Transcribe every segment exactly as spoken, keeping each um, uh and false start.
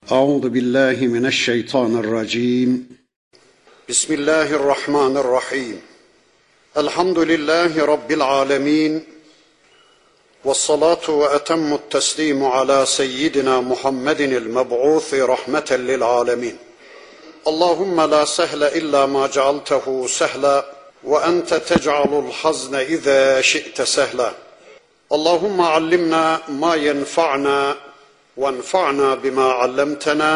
أعوذ بالله من الشيطان الرجيم بسم الله الرحمن الرحيم الحمد لله رب العالمين والصلاة وأتم التسليم على سيدنا محمد المبعوث رحمة للعالمين اللهم لا سهل إلا ما جعلته سهلا وأنت تجعل الحزن إذا شئت سهلا اللهم علمنا ما ينفعنا وانفعنا بما علمتنا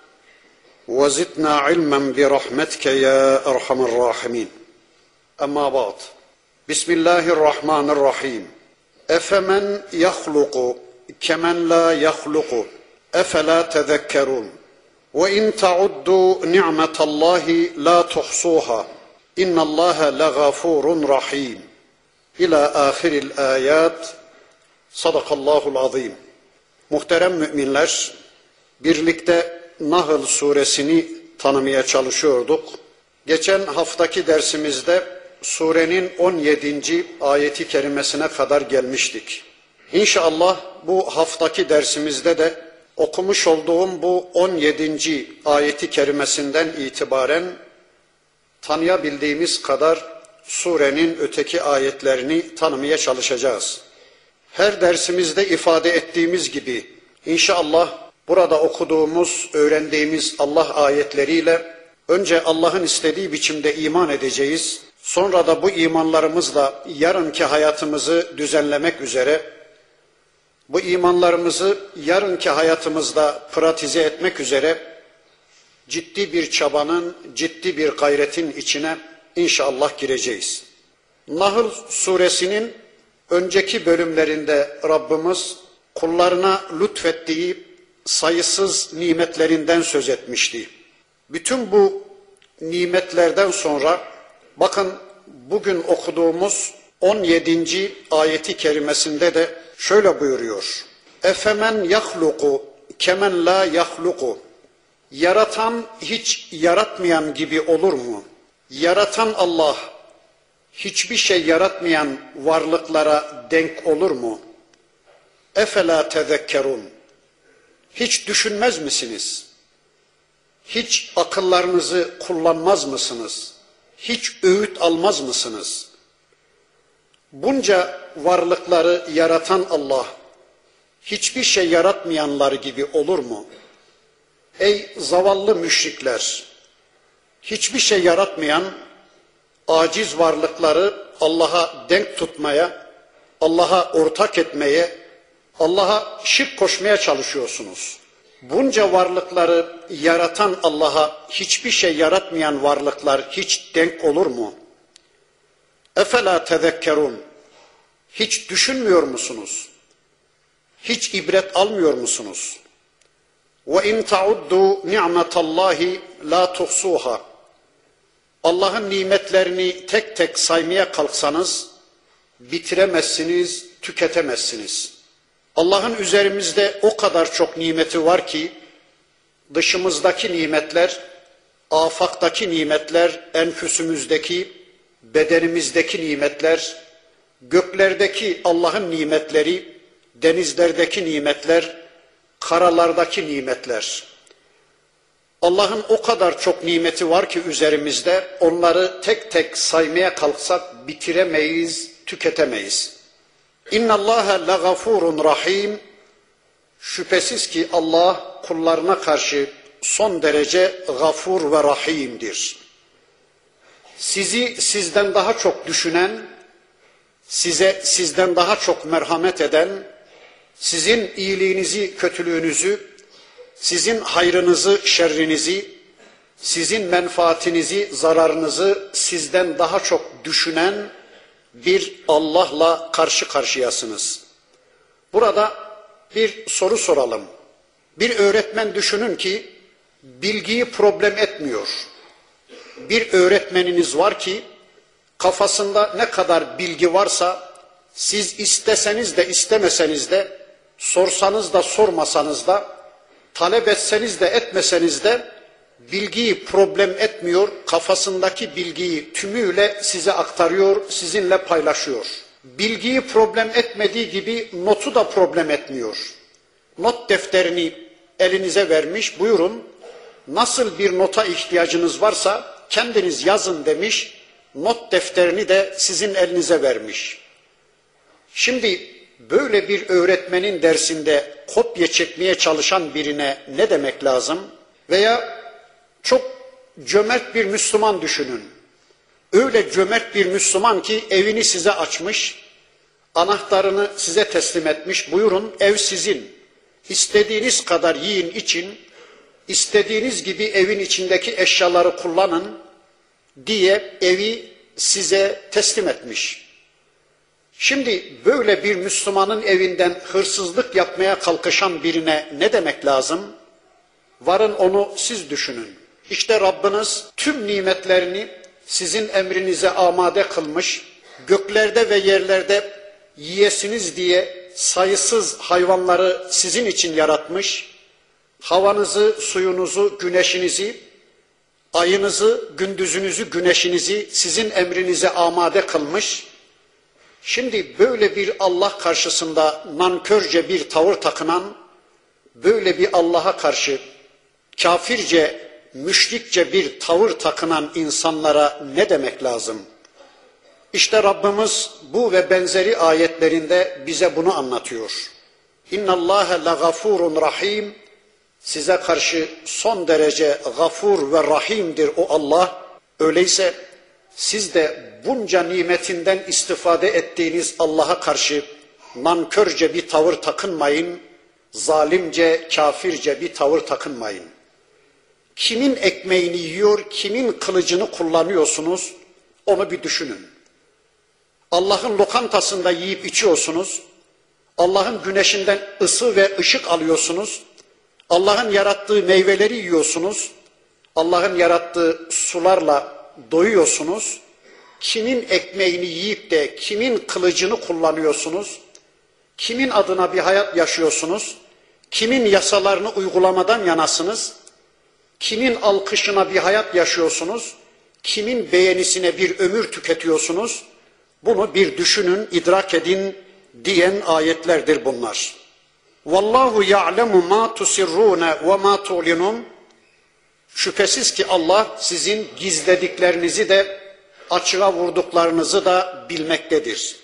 وزدنا علما برحمتك يا أرحم الراحمين أما بعد بسم الله الرحمن الرحيم أفمن يخلق كمن لا يخلق أفلا تذكرون وإن تعدوا نعمة الله لا تحصوها إن الله لغفور رحيم إلى آخر الآيات صدق الله العظيم. Muhterem müminler, birlikte Nahl suresini tanımaya çalışıyorduk. Geçen haftaki dersimizde surenin on yedinci ayeti kerimesine kadar gelmiştik. İnşallah bu haftaki dersimizde de okumuş olduğum bu on yedinci ayeti kerimesinden itibaren tanıyabildiğimiz kadar surenin öteki ayetlerini tanımaya çalışacağız. Her dersimizde ifade ettiğimiz gibi inşallah burada okuduğumuz, öğrendiğimiz Allah ayetleriyle önce Allah'ın istediği biçimde iman edeceğiz. Sonra da bu imanlarımızla yarınki hayatımızı düzenlemek üzere, bu imanlarımızı yarınki hayatımızda pratize etmek üzere ciddi bir çabanın, ciddi bir gayretin içine inşallah gireceğiz. Nahl suresinin önceki bölümlerinde Rabbimiz kullarına lütfettiği sayısız nimetlerinden söz etmişti. Bütün bu nimetlerden sonra bakın bugün okuduğumuz on yedinci ayeti kerimesinde de şöyle buyuruyor. Efemen yahluku kemen la yahluku. Yaratan hiç yaratmayan gibi olur mu? Yaratan Allah hiçbir şey yaratmayan varlıklara denk olur mu? Efela tezekkerun. Hiç düşünmez misiniz? Hiç akıllarınızı kullanmaz mısınız? Hiç öğüt almaz mısınız? Bunca varlıkları yaratan Allah hiçbir şey yaratmayanlar gibi olur mu? Ey zavallı müşrikler! Hiçbir şey yaratmayan aciz varlıkları Allah'a denk tutmaya, Allah'a ortak etmeye, Allah'a şirk koşmaya çalışıyorsunuz. Bunca varlıkları yaratan Allah'a hiçbir şey yaratmayan varlıklar hiç denk olur mu? Efela tezekkerun. Hiç düşünmüyor musunuz? Hiç ibret almıyor musunuz? Ve in tauddu ni'metallahi la tuhsuha. Allah'ın nimetlerini tek tek saymaya kalksanız bitiremezsiniz, tüketemezsiniz. Allah'ın üzerimizde o kadar çok nimeti var ki dışımızdaki nimetler, afaktaki nimetler, enfüsümüzdeki, bedenimizdeki nimetler, göklerdeki Allah'ın nimetleri, denizlerdeki nimetler, karalardaki nimetler. Allah'ın o kadar çok nimeti var ki üzerimizde, onları tek tek saymaya kalksak bitiremeyiz, tüketemeyiz. İnnallâhe legafurun rahim. Şüphesiz ki Allah kullarına karşı son derece gafur ve rahimdir. Sizi sizden daha çok düşünen, size sizden daha çok merhamet eden, sizin iyiliğinizi, kötülüğünüzü, sizin hayrınızı, şerrinizi, sizin menfaatinizi, zararınızı sizden daha çok düşünen bir Allah'la karşı karşıyasınız. Burada bir soru soralım. Bir öğretmen düşünün ki bilgiyi problem etmiyor. Bir öğretmeniniz var ki kafasında ne kadar bilgi varsa siz isteseniz de istemeseniz de, sorsanız da sormasanız da, talep etseniz de etmeseniz de bilgiyi problem etmiyor, kafasındaki bilgiyi tümüyle size aktarıyor, sizinle paylaşıyor. Bilgiyi problem etmediği gibi notu da problem etmiyor. Not defterini elinize vermiş. Buyurun, nasıl bir nota ihtiyacınız varsa kendiniz yazın demiş. Not defterini de sizin elinize vermiş. Şimdi böyle bir öğretmenin dersinde kopya çekmeye çalışan birine ne demek lazım? Veya çok cömert bir Müslüman düşünün. Öyle cömert bir Müslüman ki evini size açmış, anahtarını size teslim etmiş. Buyurun, ev sizin. İstediğiniz kadar yiyin için, istediğiniz gibi evin içindeki eşyaları kullanın diye evi size teslim etmiş. Şimdi böyle bir Müslümanın evinden hırsızlık yapmaya kalkışan birine ne demek lazım? Varın onu siz düşünün. İşte Rabbiniz tüm nimetlerini sizin emrinize amade kılmış, göklerde ve yerlerde yiyesiniz diye sayısız hayvanları sizin için yaratmış, havanızı, suyunuzu, güneşinizi, ayınızı, gündüzünüzü, güneşinizi sizin emrinize amade kılmış. Şimdi böyle bir Allah karşısında nankörce bir tavır takınan, böyle bir Allah'a karşı kafirce, müşrikçe bir tavır takınan insanlara ne demek lazım? İşte Rabbimiz bu ve benzeri ayetlerinde bize bunu anlatıyor. İnna Allahe legafurun rahim. Size karşı son derece gafur ve rahimdir o Allah. Öyleyse siz de bunca nimetinden istifade ettiğiniz Allah'a karşı nankörce bir tavır takınmayın, zalimce, kafirce bir tavır takınmayın. Kimin ekmeğini yiyor, kimin kılıcını kullanıyorsunuz, onu bir düşünün. Allah'ın lokantasında yiyip içiyorsunuz, Allah'ın güneşinden ısı ve ışık alıyorsunuz, Allah'ın yarattığı meyveleri yiyorsunuz, Allah'ın yarattığı sularla doyuyorsunuz. Kimin ekmeğini yiyip de kimin kılıcını kullanıyorsunuz, kimin adına bir hayat yaşıyorsunuz, kimin yasalarını uygulamadan yanasınız, kimin alkışına bir hayat yaşıyorsunuz, kimin beğenisine bir ömür tüketiyorsunuz, bunu bir düşünün, idrak edin diyen ayetlerdir bunlar. Vallahu ya'lemu ma tusirrune ve ma tu'linun. Şüphesiz ki Allah sizin gizlediklerinizi de açığa vurduklarınızı da bilmektedir.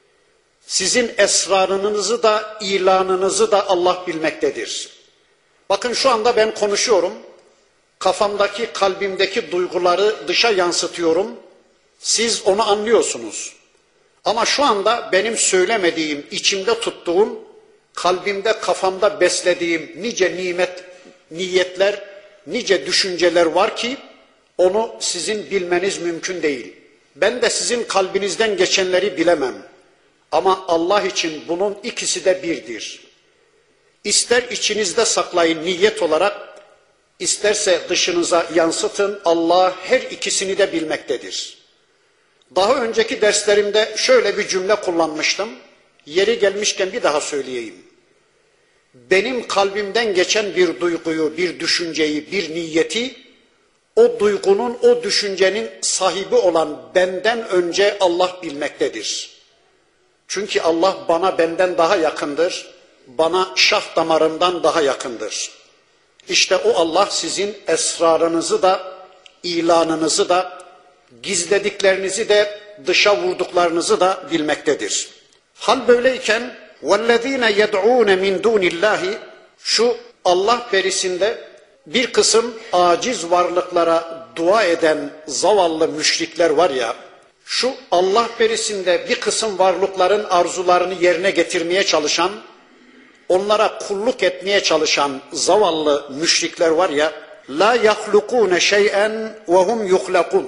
Sizin esrarınızı da ilanınızı da Allah bilmektedir. Bakın şu anda ben konuşuyorum. Kafamdaki, kalbimdeki duyguları dışa yansıtıyorum. Siz onu anlıyorsunuz. Ama şu anda benim söylemediğim, içimde tuttuğum, kalbimde, kafamda beslediğim nice nimet, niyetler, nice düşünceler var ki onu sizin bilmeniz mümkün değil. Ben de sizin kalbinizden geçenleri bilemem. Ama Allah için bunun ikisi de birdir. İster içinizde saklayın niyet olarak, isterse dışınıza yansıtın, Allah her ikisini de bilmektedir. Daha önceki derslerimde şöyle bir cümle kullanmıştım. Yeri gelmişken bir daha söyleyeyim. Benim kalbimden geçen bir duyguyu, bir düşünceyi, bir niyeti, o duygunun, o düşüncenin sahibi olan benden önce Allah bilmektedir. Çünkü Allah bana benden daha yakındır, bana şah damarımdan daha yakındır. İşte o Allah sizin esrarınızı da, ilanınızı da, gizlediklerinizi de, dışa vurduklarınızı da bilmektedir. Hal böyleyken وَالَّذ۪ينَ يَدْعُونَ مِنْ دُونِ اللّٰهِ şu Allah berisinde bir kısım aciz varlıklara dua eden zavallı müşrikler var ya, şu Allah berisinde bir kısım varlıkların arzularını yerine getirmeye çalışan, onlara kulluk etmeye çalışan zavallı müşrikler var ya, la yahlukune şey'en ve hum yuhlakun.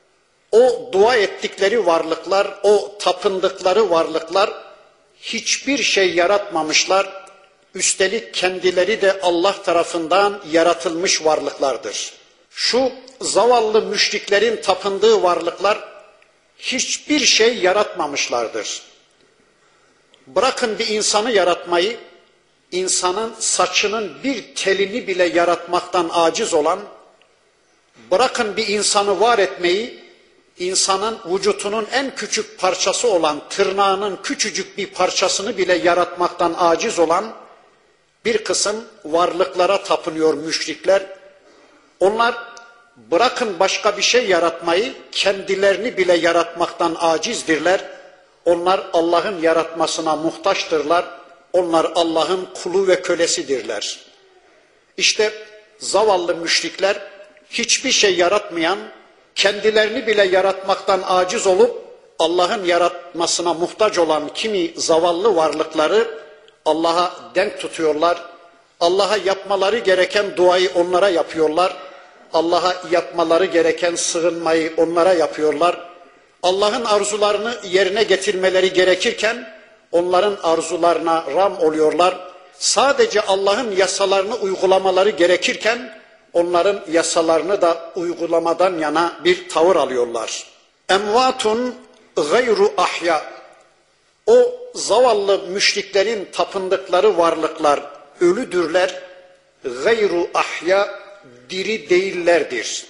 O dua ettikleri varlıklar, o tapındıkları varlıklar hiçbir şey yaratmamışlar. Üstelik kendileri de Allah tarafından yaratılmış varlıklardır. Şu zavallı müşriklerin tapındığı varlıklar hiçbir şey yaratmamışlardır. Bırakın bir insanı yaratmayı, insanın saçının bir telini bile yaratmaktan aciz olan, bırakın bir insanı var etmeyi, insanın vücutunun en küçük parçası olan tırnağının küçücük bir parçasını bile yaratmaktan aciz olan bir kısım varlıklara tapınıyor müşrikler. Onlar bırakın başka bir şey yaratmayı, kendilerini bile yaratmaktan acizdirler. Onlar Allah'ın yaratmasına muhtaçtırlar. Onlar Allah'ın kulu ve kölesidirler. İşte zavallı müşrikler hiçbir şey yaratmayan, kendilerini bile yaratmaktan aciz olup Allah'ın yaratmasına muhtaç olan kimi zavallı varlıkları Allah'a denk tutuyorlar. Allah'a yapmaları gereken duayı onlara yapıyorlar. Allah'a yapmaları gereken sığınmayı onlara yapıyorlar. Allah'ın arzularını yerine getirmeleri gerekirken onların arzularına ram oluyorlar. Sadece Allah'ın yasalarını uygulamaları gerekirken onların yasalarını da uygulamadan yana bir tavır alıyorlar. Emvatun gayru ahya. O zavallı müşriklerin tapındıkları varlıklar ölüdürler. Gayru ahya, diri değillerdir.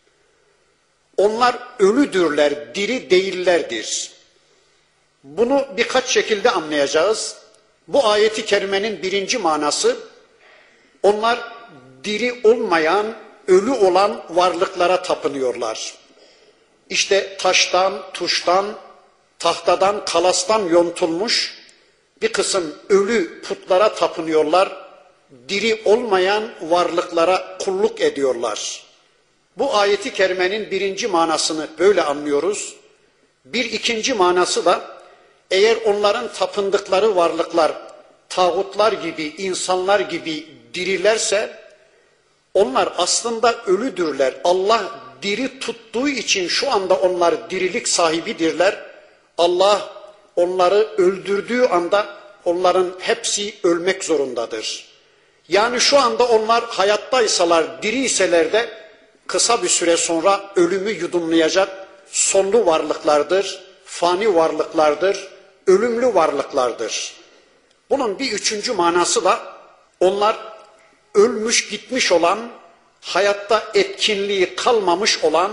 Onlar ölüdürler, diri değillerdir. Bunu birkaç şekilde anlayacağız. Bu ayeti kerimenin birinci manası, onlar diri olmayan, ölü olan varlıklara tapınıyorlar. İşte taştan, tuştan, tahtadan, kalastan yontulmuş bir kısım ölü putlara tapınıyorlar. Diri olmayan varlıklara kulluk ediyorlar. Bu ayeti kerimenin birinci manasını böyle anlıyoruz. Bir ikinci manası da, eğer onların tapındıkları varlıklar tağutlar gibi, insanlar gibi dirilerse, onlar aslında ölüdürler. Allah diri tuttuğu için şu anda onlar dirilik sahibidirler. Allah onları öldürdüğü anda onların hepsi ölmek zorundadır. Yani şu anda onlar hayattaysalar, diriyseler de kısa bir süre sonra ölümü yudumlayacak sonlu varlıklardır, fani varlıklardır, ölümlü varlıklardır. Bunun bir üçüncü manası da, onlar ölmüş gitmiş olan, hayatta etkinliği kalmamış olan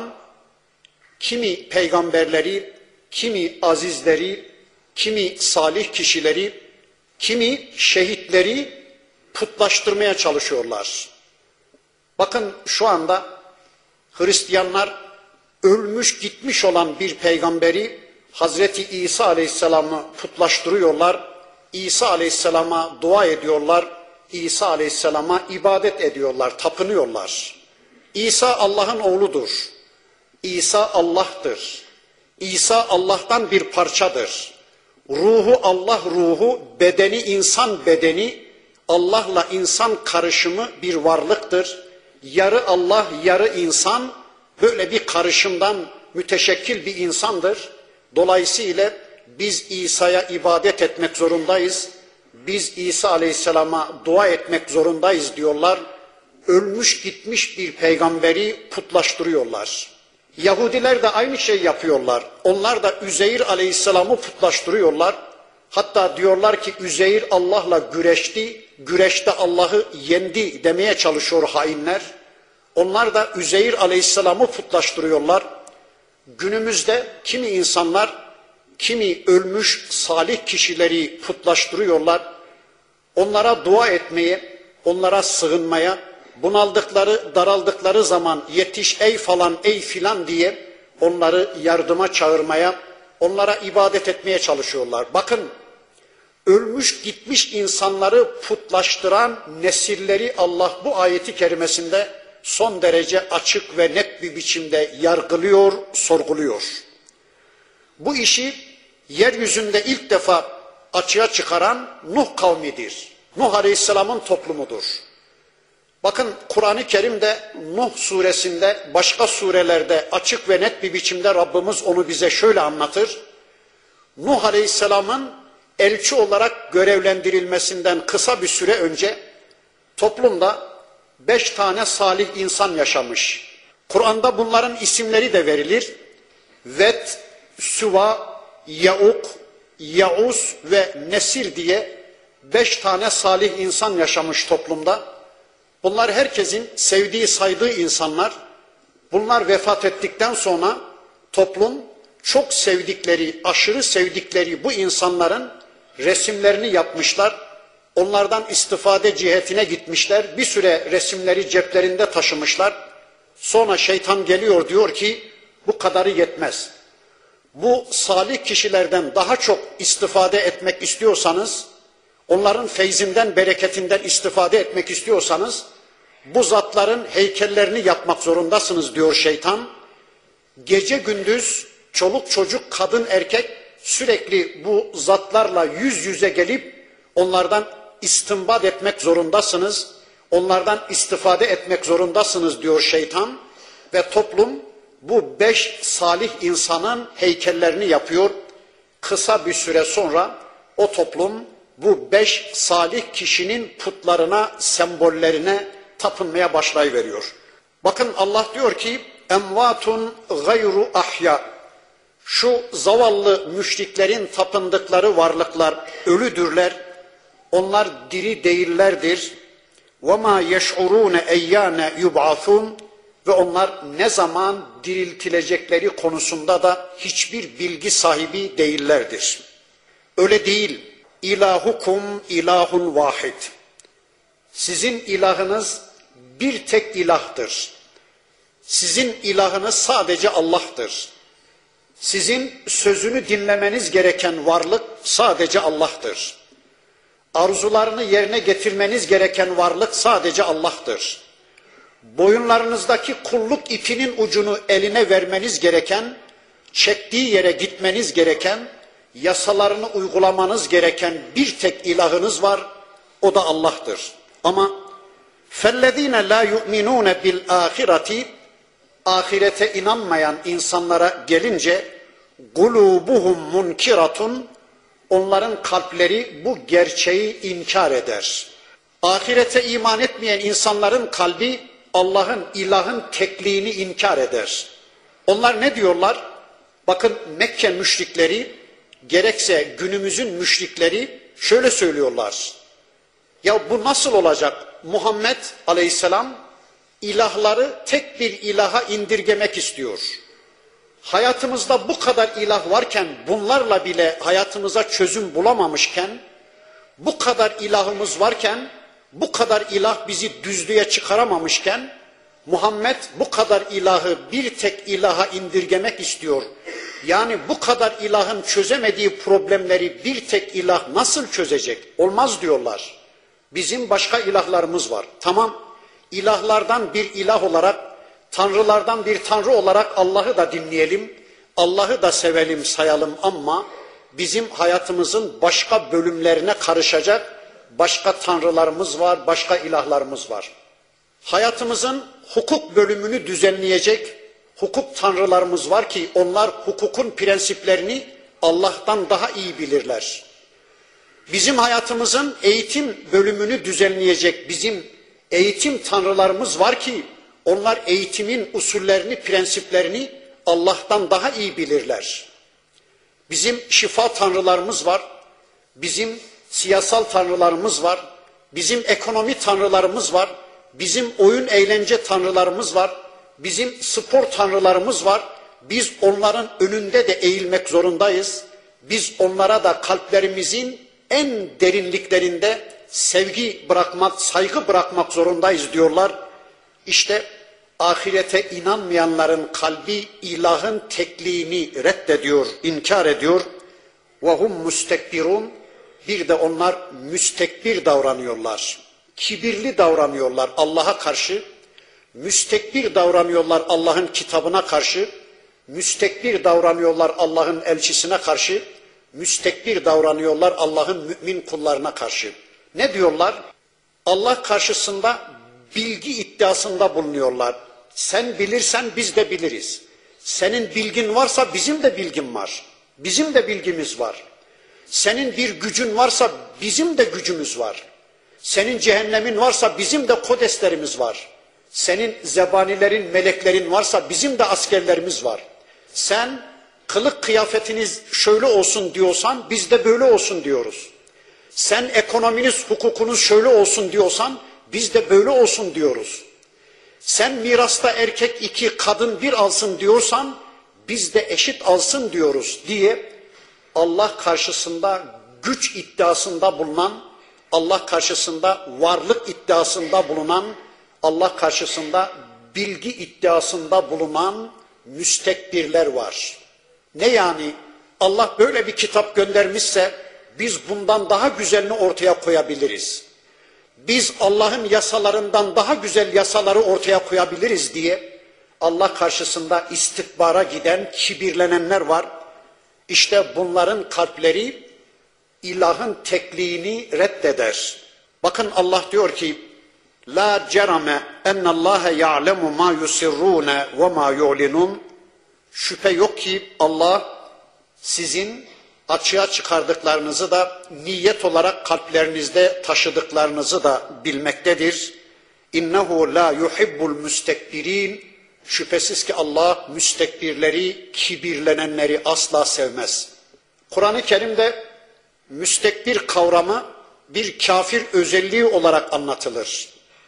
kimi peygamberleri, kimi azizleri, kimi salih kişileri, kimi şehitleri putlaştırmaya çalışıyorlar. Bakın şu anda Hristiyanlar ölmüş gitmiş olan bir peygamberi, Hazreti İsa Aleyhisselam'ı putlaştırıyorlar. İsa Aleyhisselam'a dua ediyorlar. İsa Aleyhisselam'a ibadet ediyorlar, tapınıyorlar. İsa Allah'ın oğludur. İsa Allah'tır. İsa Allah'tan bir parçadır. Ruhu Allah ruhu, bedeni insan bedeni, Allah'la insan karışımı bir varlıktır. Yarı Allah, yarı insan, böyle bir karışımdan müteşekkil bir insandır. Dolayısıyla biz İsa'ya ibadet etmek zorundayız. Biz İsa Aleyhisselam'a dua etmek zorundayız diyorlar. Ölmüş gitmiş bir peygamberi putlaştırıyorlar. Yahudiler de aynı şey yapıyorlar. Onlar da Üzeyr Aleyhisselam'ı putlaştırıyorlar. Hatta diyorlar ki Üzeyr Allah'la güreşti, güreşte Allah'ı yendi demeye çalışıyor hainler. Onlar da Üzeyr Aleyhisselam'ı putlaştırıyorlar. Günümüzde kimi insanlar, kimi ölmüş salih kişileri putlaştırıyorlar. Onlara dua etmeye, onlara sığınmaya, bunaldıkları, daraldıkları zaman yetiş ey falan, ey filan diye onları yardıma çağırmaya, onlara ibadet etmeye çalışıyorlar. Bakın, ölmüş gitmiş insanları putlaştıran nesilleri Allah bu ayeti kerimesinde son derece açık ve net bir biçimde yargılıyor, sorguluyor. Bu işi yeryüzünde ilk defa açığa çıkaran Nuh kavmidir. Nuh Aleyhisselam'ın toplumudur. Bakın Kur'an-ı Kerim'de Nuh suresinde, başka surelerde açık ve net bir biçimde Rabbimiz onu bize şöyle anlatır. Nuh Aleyhisselam'ın elçi olarak görevlendirilmesinden kısa bir süre önce toplumda beş tane salih insan yaşamış. Kur'an'da bunların isimleri de verilir. Ved, Süva, Yauk, Yaus ve Nesir diye beş tane salih insan yaşamış toplumda. Bunlar herkesin sevdiği, saydığı insanlar. Bunlar vefat ettikten sonra toplum çok sevdikleri, aşırı sevdikleri bu insanların resimlerini yapmışlar. Onlardan istifade cihetine gitmişler. Bir süre resimleri ceplerinde taşımışlar. Sonra şeytan geliyor, diyor ki bu kadarı yetmez. Bu salih kişilerden daha çok istifade etmek istiyorsanız, onların feyzinden, bereketinden istifade etmek istiyorsanız, bu zatların heykellerini yapmak zorundasınız diyor şeytan. Gece gündüz çoluk çocuk, kadın erkek sürekli bu zatlarla yüz yüze gelip onlardan istinbat etmek zorundasınız. Onlardan istifade etmek zorundasınız diyor şeytan. Ve toplum bu beş salih insanın heykellerini yapıyor. Kısa bir süre sonra o toplum bu beş salih kişinin putlarına, sembollerine tapınmaya başlayıveriyor. Bakın Allah diyor ki emvatun gayru ahya. Şu zavallı müşriklerin tapındıkları varlıklar ölüdürler. Onlar diri değillerdir. وَمَا يَشْعُرُونَ اَيَّانَ يُبْعَثُونَ Ve onlar ne zaman diriltilecekleri konusunda da hiçbir bilgi sahibi değillerdir. Öyle değil. İlahukum ilahun vahid. Sizin ilahınız bir tek ilahtır. Sizin ilahınız sadece Allah'tır. Sizin sözünü dinlemeniz gereken varlık sadece Allah'tır. Arzularını yerine getirmeniz gereken varlık sadece Allah'tır. Boyunlarınızdaki kulluk ipinin ucunu eline vermeniz gereken, çektiği yere gitmeniz gereken, yasalarını uygulamanız gereken bir tek ilahınız var, o da Allah'tır. Ama فَالَّذ۪ينَ لَا يُؤْمِنُونَ بِالْآخِرَةِ Ahirete inanmayan insanlara gelince قُلُوبُهُمْ مُنْكِرَةٌ Onların kalpleri bu gerçeği inkar eder. Ahirete iman etmeyen insanların kalbi Allah'ın, ilahın tekliğini inkar eder. Onlar ne diyorlar? Bakın Mekke müşrikleri, gerekse günümüzün müşrikleri şöyle söylüyorlar. Ya bu nasıl olacak? Muhammed Aleyhisselam ilahları tek bir ilaha indirgemek istiyor. Hayatımızda bu kadar ilah varken, bunlarla bile hayatımıza çözüm bulamamışken, bu kadar ilahımız varken, bu kadar ilah bizi düzlüğe çıkaramamışken, Muhammed bu kadar ilahı bir tek ilaha indirgemek istiyor. Yani bu kadar ilahın çözemediği problemleri bir tek ilah nasıl çözecek? Olmaz diyorlar. Bizim başka ilahlarımız var. Tamam, ilahlardan bir ilah olarak, tanrılardan bir tanrı olarak Allah'ı da dinleyelim, Allah'ı da sevelim, sayalım ama bizim hayatımızın başka bölümlerine karışacak başka tanrılarımız var, başka ilahlarımız var. Hayatımızın hukuk bölümünü düzenleyecek hukuk tanrılarımız var ki onlar hukukun prensiplerini Allah'tan daha iyi bilirler. Bizim hayatımızın eğitim bölümünü düzenleyecek bizim eğitim tanrılarımız var ki onlar eğitimin usullerini, prensiplerini Allah'tan daha iyi bilirler. Bizim şifa tanrılarımız var, bizim siyasal tanrılarımız var, bizim ekonomi tanrılarımız var, bizim oyun eğlence tanrılarımız var, bizim spor tanrılarımız var. Biz onların önünde de eğilmek zorundayız. Biz onlara da kalplerimizin en derinliklerinde sevgi bırakmak, saygı bırakmak zorundayız diyorlar. İşte ahirete inanmayanların kalbi ilahın tekliğini reddediyor, inkar ediyor. وَهُمْ مُسْتَكْبِرُونَ Bir de onlar müstekbir davranıyorlar. Kibirli davranıyorlar Allah'a karşı. Müstekbir davranıyorlar Allah'ın kitabına karşı. Müstekbir davranıyorlar Allah'ın elçisine karşı. Müstekbir davranıyorlar Allah'ın mümin kullarına karşı. Ne diyorlar? Allah karşısında bilgi iddiasında bulunuyorlar. Sen bilirsen biz de biliriz. Senin bilgin varsa bizim de bilgim var. Bizim de bilgimiz var. Senin bir gücün varsa bizim de gücümüz var. Senin cehennemin varsa bizim de kodeslerimiz var. Senin zebanilerin, meleklerin varsa bizim de askerlerimiz var. Sen kılık kıyafetiniz şöyle olsun diyorsan biz de böyle olsun diyoruz. Sen ekonominiz, hukukunuz şöyle olsun diyorsan biz de böyle olsun diyoruz. Sen mirasta erkek iki, kadın bir alsın diyorsan biz de eşit alsın diyoruz diye Allah karşısında güç iddiasında bulunan, Allah karşısında varlık iddiasında bulunan, Allah karşısında bilgi iddiasında bulunan müstekbirler var. Ne yani? Allah böyle bir kitap göndermişse biz bundan daha güzelini ortaya koyabiliriz. Biz Allah'ın yasalarından daha güzel yasaları ortaya koyabiliriz diye Allah karşısında istikbara giden, kibirlenenler var. İşte bunların kalpleri ilahın tekliğini reddeder. Bakın Allah diyor ki: La cerame ennallâhe ya'lemu ma yusirrûne ve ma yu'linun. Şüphe yok ki Allah sizin açığa çıkardıklarınızı da niyet olarak kalplerinizde taşıdıklarınızı da bilmektedir. İnnehu la yuhibbul müstekbirin. Şüphesiz ki Allah müstekbirleri, kibirlenenleri asla sevmez. Kur'an-ı Kerim'de müstekbir kavramı bir kafir özelliği olarak anlatılır.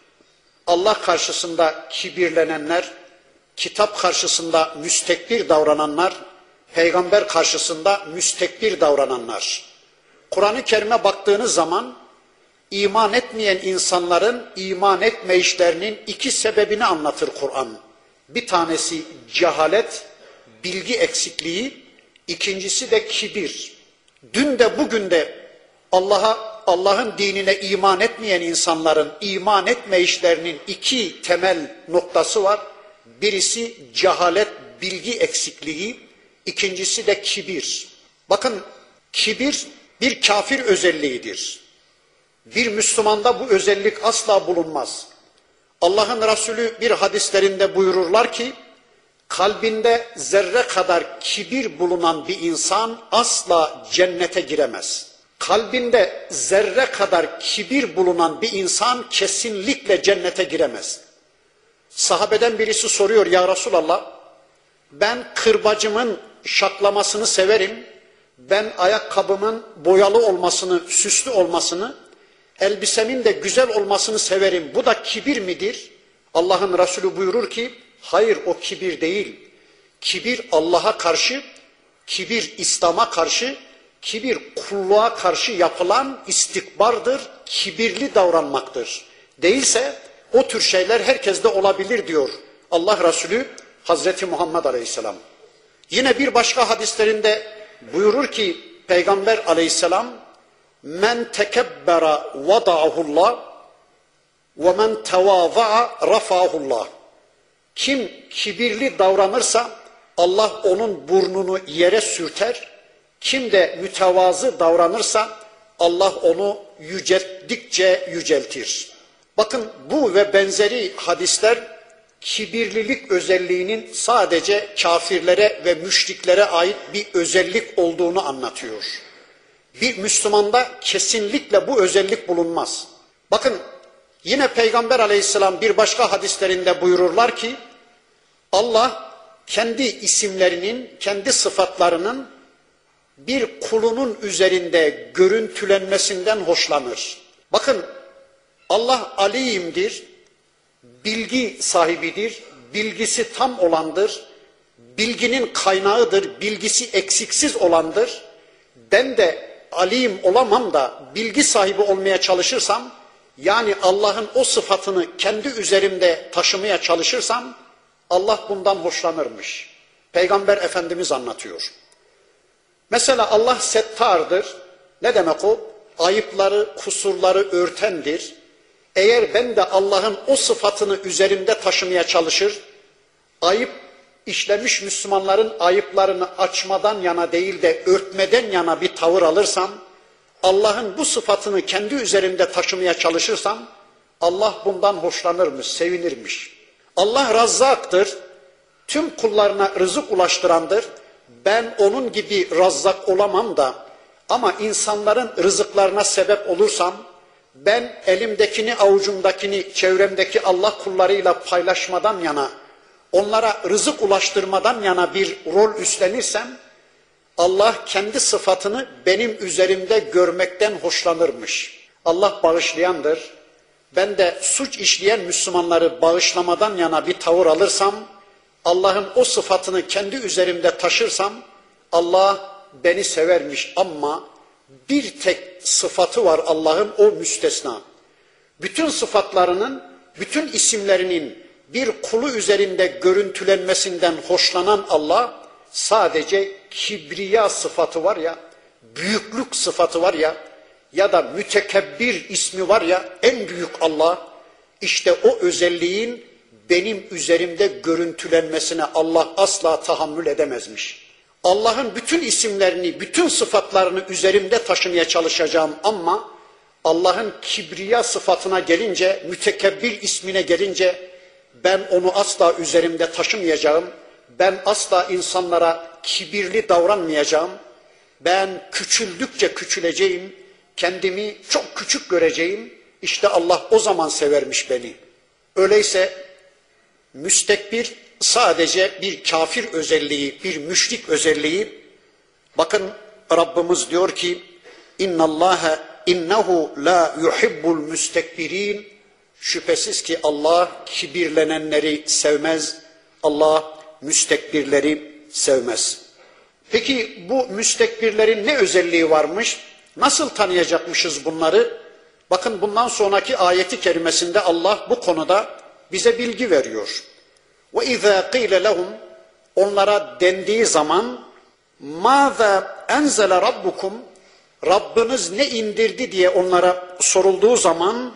Allah karşısında kibirlenenler, kitap karşısında müstekbir davrananlar, peygamber karşısında müstekbir davrananlar. Kur'an-ı Kerim'e baktığınız zaman iman etmeyen insanların iman etmeyişlerinin iki sebebini anlatır Kur'an. Bir tanesi cehalet, bilgi eksikliği, ikincisi de kibir. Dün de bugün de Allah'a, Allah'ın dinine iman etmeyen insanların iman etmeyişlerinin iki temel noktası var. Birisi cehalet, bilgi eksikliği, ikincisi de kibir. Bakın, kibir bir kafir özelliğidir. Bir Müslümanda bu özellik asla bulunmaz. Allah'ın Resulü bir hadislerinde buyururlar ki, kalbinde zerre kadar kibir bulunan bir insan asla cennete giremez. Kalbinde zerre kadar kibir bulunan bir insan kesinlikle cennete giremez. Sahabeden birisi soruyor, ya Resulallah, ben kırbacımın şaklamasını severim, ben ayakkabımın boyalı olmasını, süslü olmasını, elbisemin de güzel olmasını severim. Bu da kibir midir? Allah'ın Resulü buyurur ki, hayır, o kibir değil. Kibir Allah'a karşı, kibir İslam'a karşı, kibir kulluğa karşı yapılan istikbardır, kibirli davranmaktır. Değilse o tür şeyler herkeste olabilir diyor Allah Resulü Hazreti Muhammed Aleyhisselam. Yine bir başka hadislerinde buyurur ki Peygamber Aleyhisselam, men tekebbera vada'ahullah ve men tevâza'a rafa'ahullah. Kim kibirli davranırsa Allah onun burnunu yere sürter. Kim de mütevazı davranırsa Allah onu yücelttikçe yüceltir. Bakın, bu ve benzeri hadisler kibirlilik özelliğinin sadece kafirlere ve müşriklere ait bir özellik olduğunu anlatıyor. Bir Müslümanda kesinlikle bu özellik bulunmaz. Bakın, yine Peygamber Aleyhisselam bir başka hadislerinde buyururlar ki, Allah kendi isimlerinin, kendi sıfatlarının bir kulunun üzerinde görüntülenmesinden hoşlanır. Bakın, Allah alimdir, bilgi sahibidir, bilgisi tam olandır, bilginin kaynağıdır, bilgisi eksiksiz olandır. Ben de alim olamam da bilgi sahibi olmaya çalışırsam, yani Allah'ın o sıfatını kendi üzerimde taşımaya çalışırsam, Allah bundan hoşlanırmış. Peygamber Efendimiz anlatıyor. Mesela Allah settardır. Ne demek o? Ayıpları, kusurları örtendir. Eğer ben de Allah'ın o sıfatını üzerimde taşımaya çalışır, ayıp işlemiş Müslümanların ayıplarını açmadan yana değil de örtmeden yana bir tavır alırsam, Allah'ın bu sıfatını kendi üzerimde taşımaya çalışırsam, Allah bundan hoşlanırmış, sevinirmiş. Allah Razzak'tır, tüm kullarına rızık ulaştırandır. Ben onun gibi Razzak olamam da, ama insanların rızıklarına sebep olursam, ben elimdekini, avucumdakini, çevremdeki Allah kullarıyla paylaşmadan yana, onlara rızık ulaştırmadan yana bir rol üstlenirsem, Allah kendi sıfatını benim üzerimde görmekten hoşlanırmış. Allah bağışlayandır. Ben de suç işleyen Müslümanları bağışlamadan yana bir tavır alırsam, Allah'ın o sıfatını kendi üzerimde taşırsam, Allah beni severmiş ama bir tek sıfatı var Allah'ın, o müstesna. Bütün sıfatlarının, bütün isimlerinin bir kulu üzerinde görüntülenmesinden hoşlanan Allah, sadece kibriya sıfatı var ya, büyüklük sıfatı var ya, ya da mütekebbir ismi var ya, en büyük Allah, işte o özelliğin benim üzerimde görüntülenmesine Allah asla tahammül edemezmiş. Allah'ın bütün isimlerini, bütün sıfatlarını üzerimde taşımaya çalışacağım ama Allah'ın kibriya sıfatına gelince, mütekebbir ismine gelince ben onu asla üzerimde taşımayacağım. Ben asla insanlara kibirli davranmayacağım. Ben küçüldükçe küçüleceğim. Kendimi çok küçük göreceğim. İşte Allah o zaman severmiş beni. Öyleyse müstekbir sadece bir kafir özelliği, bir müşrik özelliği. Bakın Rabbimiz diyor ki: İnnallâhe innehu la yuhibbul müstekbirin. Şüphesiz ki Allah kibirlenenleri sevmez. Allah müstekbirleri sevmez. Peki bu müstekbirlerin ne özelliği varmış? Nasıl tanıyacakmışız bunları? Bakın bundan sonraki ayeti kerimesinde Allah bu konuda bize bilgi veriyor. Ve izâ qîle lehum, onlara dendiği zaman mâzâ enzele rabbukum, Rabbiniz ne indirdi diye onlara sorulduğu zaman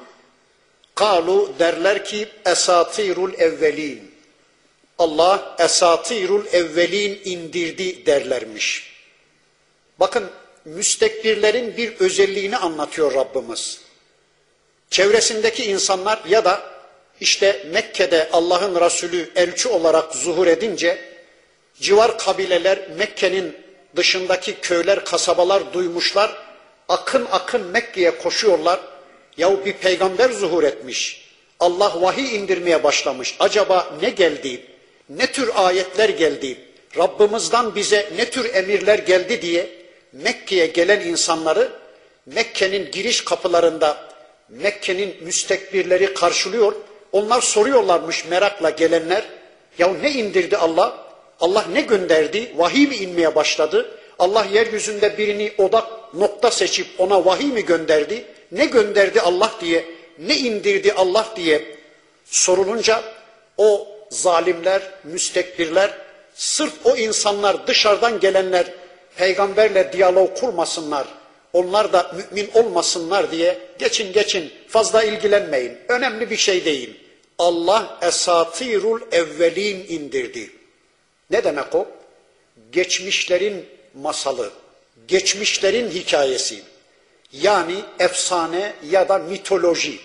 kalu, derler ki esatirul evvelin. Allah esatirul evvelin indirdi derlermiş. Bakın müstekbirlerin bir özelliğini anlatıyor Rabbimiz. Çevresindeki insanlar ya da işte Mekke'de Allah'ın Resulü elçi olarak zuhur edince civar kabileler, Mekke'nin dışındaki köyler, kasabalar duymuşlar. Akın akın Mekke'ye koşuyorlar. Yahu bir peygamber zuhur etmiş. Allah vahiy indirmeye başlamış. Acaba ne geldi? Ne tür ayetler geldi? Rabbimizden bize ne tür emirler geldi diye Mekke'ye gelen insanları Mekke'nin giriş kapılarında Mekke'nin müstekbirleri karşılıyor. Onlar soruyorlarmış merakla gelenler. Ya ne indirdi Allah? Allah ne gönderdi? Vahiy mi inmeye başladı? Allah yeryüzünde birini odak nokta seçip ona vahiy mi gönderdi? Ne gönderdi Allah diye, ne indirdi Allah diye sorulunca o zalimler, müstekbirler, sırf o insanlar, dışarıdan gelenler peygamberle diyalog kurmasınlar, onlar da mümin olmasınlar diye geçin geçin, fazla ilgilenmeyin, önemli bir şey değil. Allah esatirul evvelin indirdi. Ne demek o? Geçmişlerin masalı, geçmişlerin hikayesi. Yani efsane ya da mitoloji.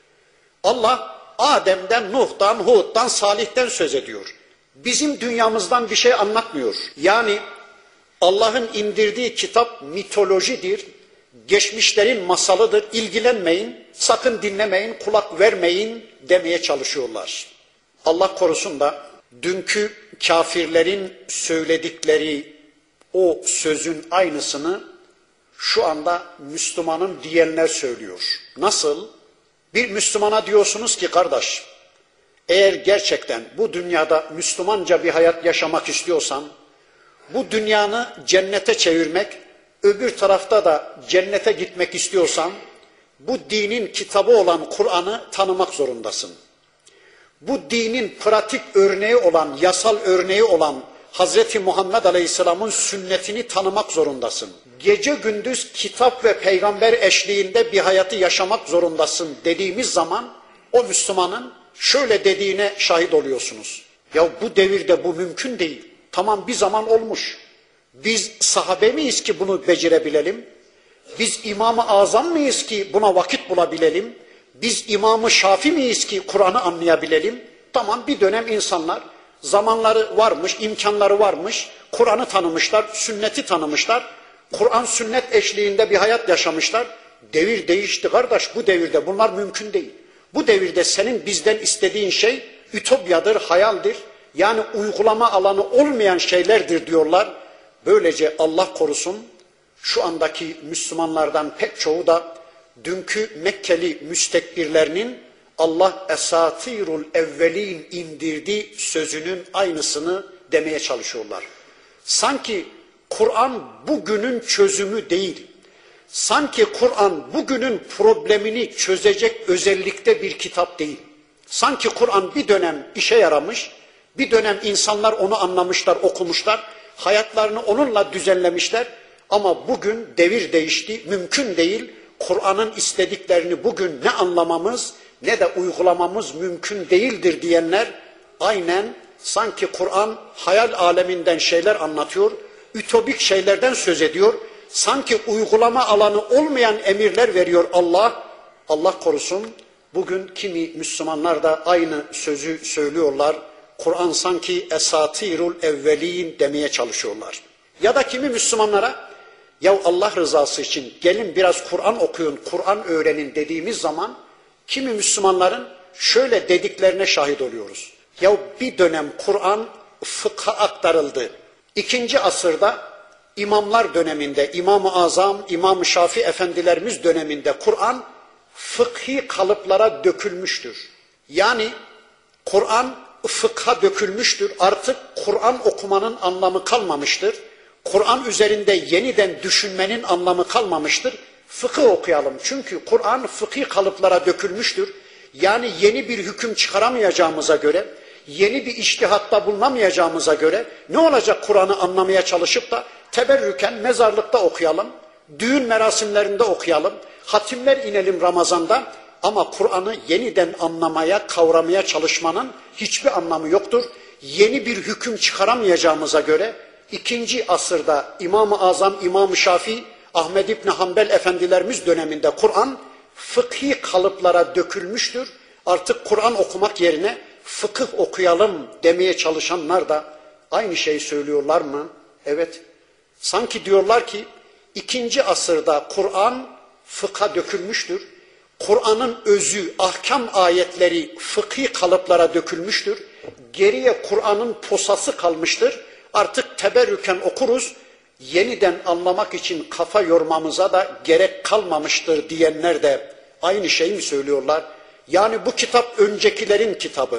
Allah Adem'den, Nuh'tan, Hud'dan, Salih'ten söz ediyor. Bizim dünyamızdan bir şey anlatmıyor. Yani Allah'ın indirdiği kitap mitolojidir, geçmişlerin masalıdır, ilgilenmeyin, sakın dinlemeyin, kulak vermeyin demeye çalışıyorlar. Allah korusun da dünkü kafirlerin söyledikleri o sözün aynısını şu anda Müslümanın diyenler söylüyor. Nasıl? Bir Müslümana diyorsunuz ki kardeş, eğer gerçekten bu dünyada Müslümanca bir hayat yaşamak istiyorsan, bu dünyanı cennete çevirmek, öbür tarafta da cennete gitmek istiyorsan, bu dinin kitabı olan Kur'an'ı tanımak zorundasın. Bu dinin pratik örneği olan, yasal örneği olan Hazreti Muhammed Aleyhisselam'ın sünnetini tanımak zorundasın. Gece gündüz kitap ve peygamber eşliğinde bir hayatı yaşamak zorundasın dediğimiz zaman o Müslümanın şöyle dediğine şahit oluyorsunuz. Ya bu devirde bu mümkün değil. Tamam bir zaman olmuş. Biz sahabe miyiz ki bunu becerebilelim? Biz İmam-ı Azam mıyız ki buna vakit bulabilelim? Biz İmam-ı Şafi miyiz ki Kur'an'ı anlayabilelim? Tamam bir dönem insanlar zamanları varmış, imkanları varmış, Kur'an'ı tanımışlar, sünneti tanımışlar, Kur'an sünnet eşliğinde bir hayat yaşamışlar. Devir değişti kardeş, bu devirde bunlar mümkün değil. Bu devirde senin bizden istediğin şey ütopyadır, hayaldir. Yani uygulama alanı olmayan şeylerdir diyorlar. Böylece Allah korusun şu andaki Müslümanlardan pek çoğu da dünkü Mekkeli müstekbirlerinin Allah esatirul evvelin indirdi sözünün aynısını demeye çalışıyorlar. Sanki Kur'an bugünün çözümü değil. Sanki Kur'an bugünün problemini çözecek özellikte bir kitap değil. Sanki Kur'an bir dönem işe yaramış, bir dönem insanlar onu anlamışlar, okumuşlar, hayatlarını onunla düzenlemişler. Ama bugün devir değişti, mümkün değil. Kur'an'ın istediklerini bugün ne anlamamız ne de uygulamamız mümkün değildir diyenler aynen sanki Kur'an hayal aleminden şeyler anlatıyor, ütopik şeylerden söz ediyor. Sanki uygulama alanı olmayan emirler veriyor Allah. Allah korusun, bugün kimi Müslümanlar da aynı sözü söylüyorlar. Kur'an sanki esatirul evvelin demeye çalışıyorlar. Ya da kimi Müslümanlara ya Allah rızası için gelin biraz Kur'an okuyun, Kur'an öğrenin dediğimiz zaman kimi Müslümanların şöyle dediklerine şahit oluyoruz. Ya bir dönem Kur'an fıkha aktarıldı. İkinci asırda imamlar döneminde, İmam-ı Azam, İmam-ı Şafii efendilerimiz döneminde Kur'an fıkhi kalıplara dökülmüştür. Yani Kur'an fıkha dökülmüştür. Artık Kur'an okumanın anlamı kalmamıştır. Kur'an üzerinde yeniden düşünmenin anlamı kalmamıştır. Fıkıh okuyalım. Çünkü Kur'an fıkhi kalıplara dökülmüştür. Yani yeni bir hüküm çıkaramayacağımıza göre, yeni bir içtihatta bulunamayacağımıza göre ne olacak Kur'an'ı anlamaya çalışıp da teberrüken mezarlıkta okuyalım, düğün merasimlerinde okuyalım, hatimler inelim Ramazan'da ama Kur'an'ı yeniden anlamaya, kavramaya çalışmanın hiçbir anlamı yoktur. Yeni bir hüküm çıkaramayacağımıza göre ikinci asırda İmam-ı Azam, İmam-ı Şafii, Ahmed İbni Hanbel efendilerimiz döneminde Kur'an fıkhi kalıplara dökülmüştür. Artık Kur'an okumak yerine fıkıh okuyalım demeye çalışanlar da aynı şeyi söylüyorlar mı? Evet. Sanki diyorlar ki ikinci asırda Kur'an fıkha dökülmüştür. Kur'an'ın özü, ahkam ayetleri fıkhi kalıplara dökülmüştür. Geriye Kur'an'ın posası kalmıştır. Artık teberrüken okuruz. Yeniden anlamak için kafa yormamıza da gerek kalmamıştır diyenler de aynı şeyi mi söylüyorlar? Yani bu kitap öncekilerin kitabı.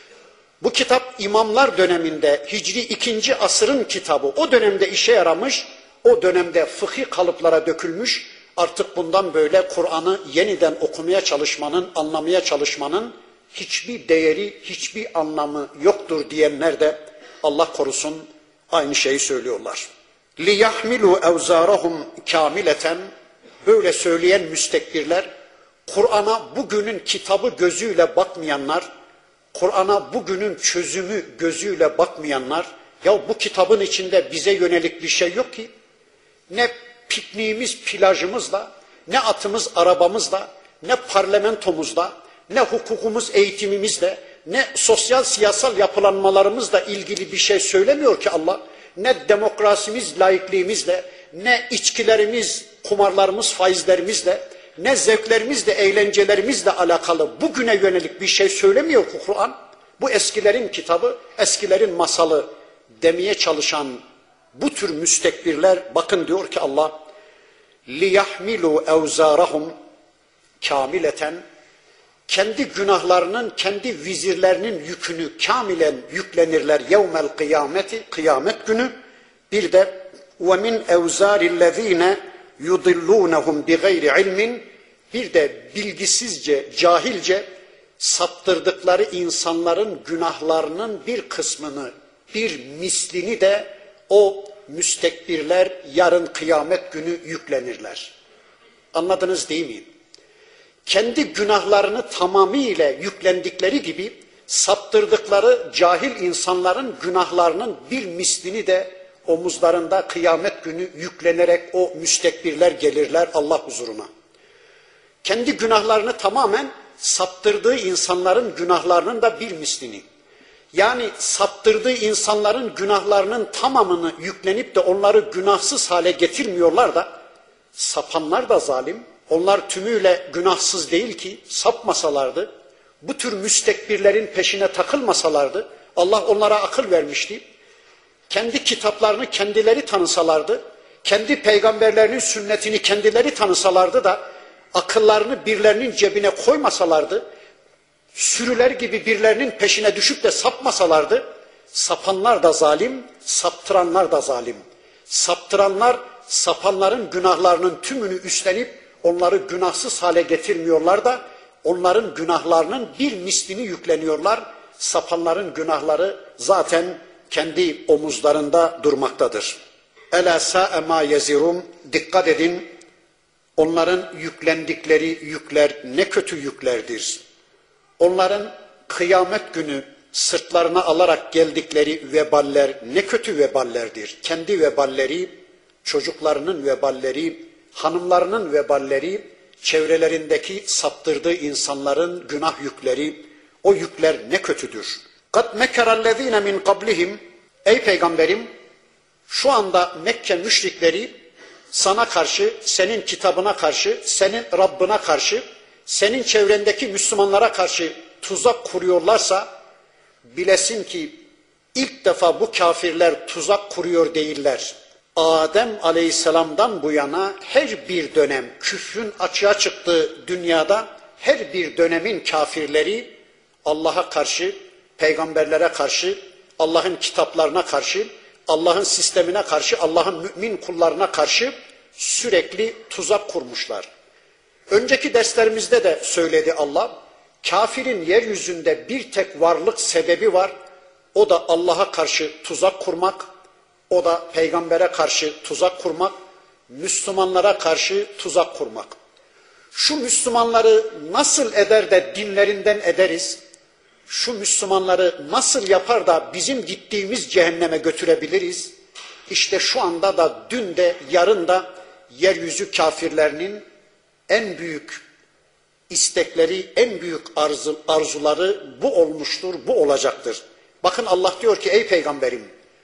Bu kitap imamlar döneminde Hicri ikinci asırın kitabı. O dönemde işe yaramış, o dönemde fıkhi kalıplara dökülmüş. Artık bundan böyle Kur'an'ı yeniden okumaya çalışmanın, anlamaya çalışmanın hiçbir değeri, hiçbir anlamı yoktur diyenler de Allah korusun aynı şeyi söylüyorlar. لِيَحْمِلُوا اَوْزَارَهُمْ كَامِلَةً Böyle söyleyen müstekbirler, Kur'an'a bugünün kitabı gözüyle bakmayanlar, Kur'an'a bugünün çözümü gözüyle bakmayanlar, ya bu kitabın içinde bize yönelik bir şey yok ki, ne pikniğimiz plajımızla, ne atımız arabamızla, ne parlamentomuzla, ne hukukumuz eğitimimizle, ne sosyal siyasal yapılanmalarımızla ilgili bir şey söylemiyor ki Allah, ne demokrasimiz, laikliğimizle, ne içkilerimiz, kumarlarımız, faizlerimizle, ne zevklerimizle, eğlencelerimizle alakalı bugüne yönelik bir şey söylemiyor ki Kur'an. Bu eskilerin kitabı, eskilerin masalı demeye çalışan bu tür müstekbirler, bakın diyor ki Allah, لِيَحْمِلُوا اَوْزَارَهُمْ كَامِلَةً Kendi günahlarının, kendi vizirlerinin yükünü kamilen yüklenirler yevmel kıyameti, kıyamet günü. Bir de وَمِنْ اَوْزَارِ الَّذ۪ينَ يُضِلُّونَهُمْ بِغَيْرِ عِلْمٍ Bir de bilgisizce, cahilce saptırdıkları insanların günahlarının bir kısmını, bir mislini de o müstekbirler yarın kıyamet günü yüklenirler. Anladınız değil mi? Kendi günahlarını tamamıyla yüklendikleri gibi saptırdıkları cahil insanların günahlarının bir mislini de omuzlarında kıyamet günü yüklenerek o müstekbirler gelirler Allah huzuruna. Kendi günahlarını tamamen saptırdığı insanların günahlarının da bir mislini. Yani saptırdığı insanların günahlarının tamamını yüklenip de onları günahsız hale getirmiyorlar da sapanlar da zalim. Onlar tümüyle günahsız değil ki, sapmasalardı, bu tür müstekbirlerin peşine takılmasalardı, Allah onlara akıl vermişti. Kendi kitaplarını kendileri tanısalardı, kendi peygamberlerinin sünnetini kendileri tanısalardı da, akıllarını birilerinin cebine koymasalardı, sürüler gibi birilerinin peşine düşüp de sapmasalardı, sapanlar da zalim, saptıranlar da zalim. Saptıranlar sapanların günahlarının tümünü üstlenip onları günahsız hale getirmiyorlar da onların günahlarının bir mislini yükleniyorlar. Sapanların günahları zaten kendi omuzlarında durmaktadır. Ela sa'e ma yezirun. Dikkat edin, onların yüklendikleri yükler ne kötü yüklerdir. Onların kıyamet günü sırtlarına alarak geldikleri veballer ne kötü veballerdir. Kendi veballeri, çocuklarının veballeri, hanımlarının veballeri, çevrelerindeki saptırdığı insanların günah yükleri, o yükler ne kötüdür. قَدْ مَكَرَ الَّذ۪ينَ مِنْ قَبْلِهِمْ. Ey Peygamberim, şu anda Mekke müşrikleri sana karşı, senin kitabına karşı, senin Rabbına karşı, senin çevrendeki Müslümanlara karşı tuzak kuruyorlarsa, bilesin ki ilk defa bu kafirler tuzak kuruyor değiller. Adem Aleyhisselam'dan bu yana her bir dönem küfrün açığa çıktığı dünyada her bir dönemin kafirleri Allah'a karşı, peygamberlere karşı, Allah'ın kitaplarına karşı, Allah'ın sistemine karşı, Allah'ın mümin kullarına karşı sürekli tuzak kurmuşlar. Önceki derslerimizde de söyledi Allah, kafirin yeryüzünde bir tek varlık sebebi var, o da Allah'a karşı tuzak kurmak, o da peygambere karşı tuzak kurmak, Müslümanlara karşı tuzak kurmak. Şu Müslümanları nasıl eder de dinlerinden ederiz, şu Müslümanları nasıl yapar da bizim gittiğimiz cehenneme götürebiliriz? İşte şu anda da, dün de, yarın da yeryüzü kafirlerinin en büyük istekleri, en büyük arzu, arzuları bu olmuştur, bu olacaktır. Bakın Allah diyor ki, ey peygamberim,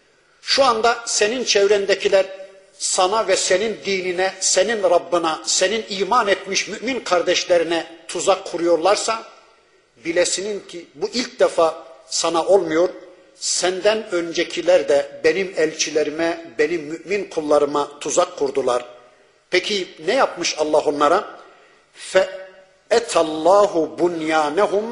şu anda senin çevrendekiler sana ve senin dinine, senin Rabbına, senin iman etmiş mümin kardeşlerine tuzak kuruyorlarsa, bilesinin ki bu ilk defa sana olmuyor, senden öncekiler de benim elçilerime, benim mümin kullarıma tuzak kurdular. Peki ne yapmış Allah onlara? فَاَتَ اللّٰهُ بُنْيَانَهُمْ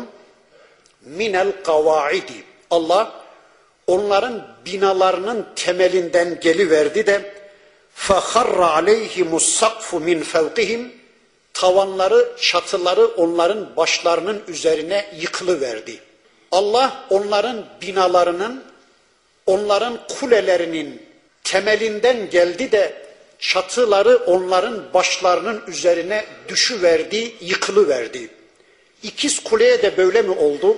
مِنَ الْقَوَاعِدِ. Allah onların binalarının temelinden geliverdi de فَخَرَّ عَلَيْهِمُ السَّقْفُ مِنْ فَوْقِهِمْ. Tavanları, çatıları onların başlarının üzerine yıkılıverdi. Allah onların binalarının, onların kulelerinin temelinden geldi de çatıları onların başlarının üzerine düşüverdi, yıkılıverdi. İkiz kuleye de böyle mi oldu?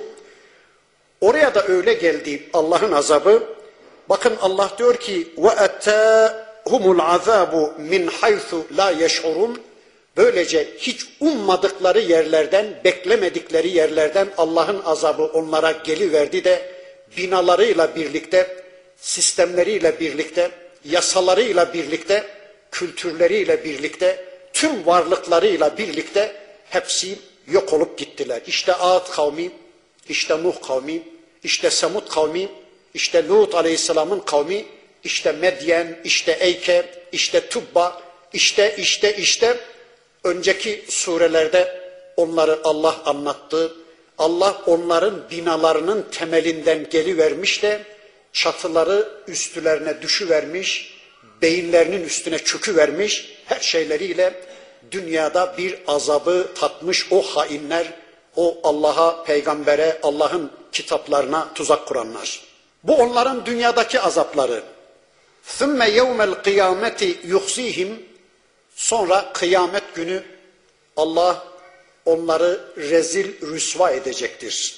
Oraya da öyle geldi Allah'ın azabı. Bakın Allah diyor ki وَاَتَّاهُمُ الْعَذَابُ مِنْ حَيْثُ لَا يَشْعُرُونَ. Böylece hiç ummadıkları yerlerden, beklemedikleri yerlerden Allah'ın azabı onlara geliverdi de binalarıyla birlikte, sistemleriyle birlikte, yasalarıyla birlikte, kültürleriyle birlikte, tüm varlıklarıyla birlikte hepsi yok olup gittiler. İşte Ad kavmi, işte Nuh kavmi, işte Semud kavmi, işte Lut Aleyhisselam'ın kavmi, işte Medyen, işte Eyke, işte Tubba, işte işte işte önceki surelerde onları Allah anlattı. Allah onların binalarının temelinden gelivermiş de çatıları üstlerine düşüvermiş, beyinlerinin üstüne çöküvermiş, her şeyleriyle dünyada bir azabı tatmış o hainler, o Allah'a, peygambere, Allah'ın kitaplarına tuzak kuranlar. Bu onların dünyadaki azapları. ثُمَّ يَوْمَ الْقِيَامَةِ يُخْزِيهِمْ. Sonra kıyamet günü Allah onları rezil rüsva edecektir.